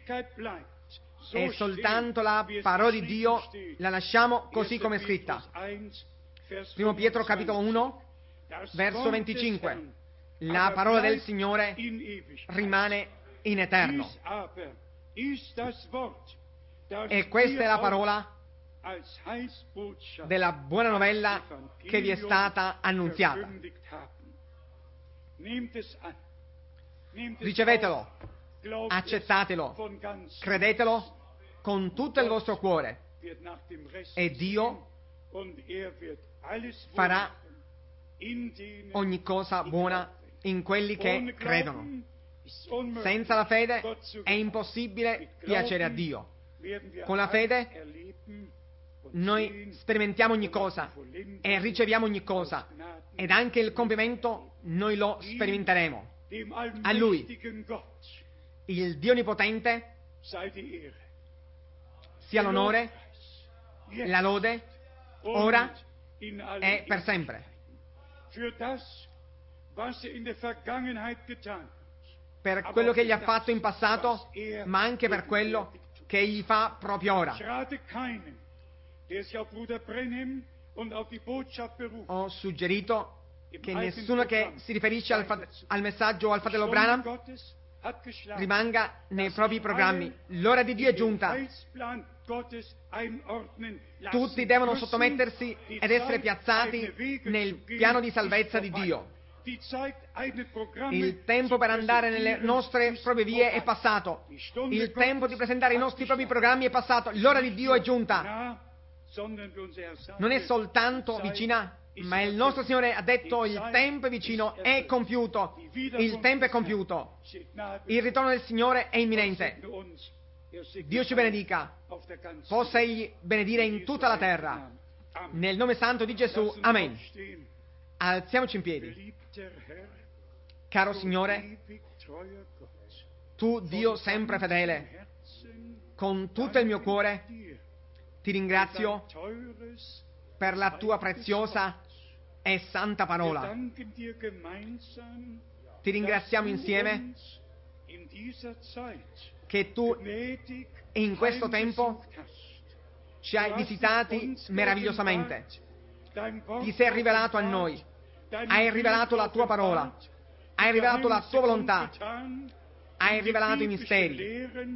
e soltanto la parola di Dio la lasciamo così come è scritta. Primo Pietro capitolo 1 verso 25. La parola del Signore rimane in eterno. E questa è la parola della buona novella che vi è stata annunziata. Ricevetelo, accettatelo, credetelo con tutto il vostro cuore e Dio farà ogni cosa buona in quelli che credono. Senza la fede è impossibile piacere a Dio. Con la fede noi sperimentiamo ogni cosa e riceviamo ogni cosa ed anche il compimento noi lo sperimenteremo. A Lui, il Dio Onnipotente, sia l'onore, la lode, ora e per sempre. Per quello che egli ha fatto in passato, ma anche per quello che egli fa proprio ora. Ho suggerito che nessuno che si riferisce al messaggio o al fratello Branham rimanga nei propri programmi. L'ora di Dio è giunta. Tutti devono sottomettersi ed essere piazzati nel piano di salvezza di Dio. Il tempo per andare nelle nostre proprie vie è passato. Il tempo di presentare i nostri propri programmi è passato. L'ora di Dio è giunta. Non è soltanto vicina, ma il nostro Signore ha detto: il tempo è vicino, è compiuto. Il tempo è compiuto. Il ritorno del Signore è imminente. Dio ci benedica. Possa Egli benedire in tutta la terra. Nel nome santo di Gesù. Amen. Alziamoci in piedi. Caro Signore, Tu Dio sempre fedele, con tutto il mio cuore ti ringrazio per la Tua preziosa e santa parola. Ti ringraziamo insieme che Tu in questo tempo ci hai visitati meravigliosamente. Ti sei rivelato a noi, hai rivelato la Tua parola, hai rivelato la Tua volontà, hai rivelato i misteri.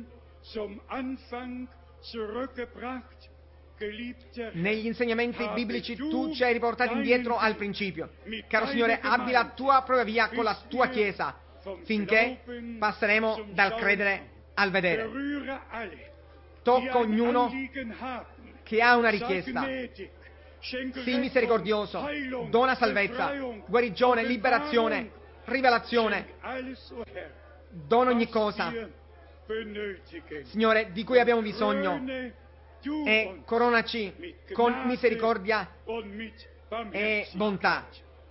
Negli insegnamenti biblici Tu ci hai riportati indietro al principio. Caro Signore, abbi la Tua propria via con la Tua Chiesa, finché passeremo dal credere al vedere. Tocca ognuno che ha una richiesta. Sii misericordioso, dona salvezza, guarigione, liberazione, rivelazione. Dona ogni cosa, Signore, di cui abbiamo bisogno, e coronaci con misericordia e bontà.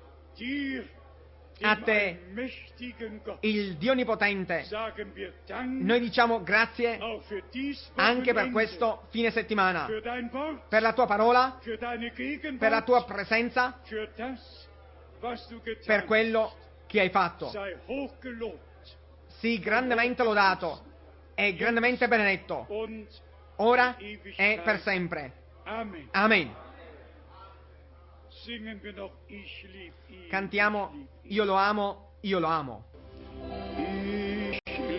A Te, il Dio Onnipotente, noi diciamo grazie anche per questo fine settimana, per la Tua parola, per la Tua presenza, per quello che hai fatto. Sii grandemente lodato e grandemente benedetto, ora e per sempre. Amen. Cantiamo Io lo amo, io lo amo. Ich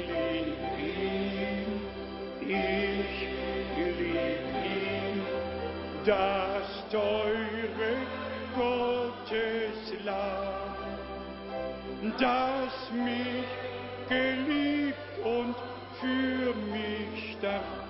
lieb ihn, das teure Gotteslamm. das mich geliebt und für mich starb.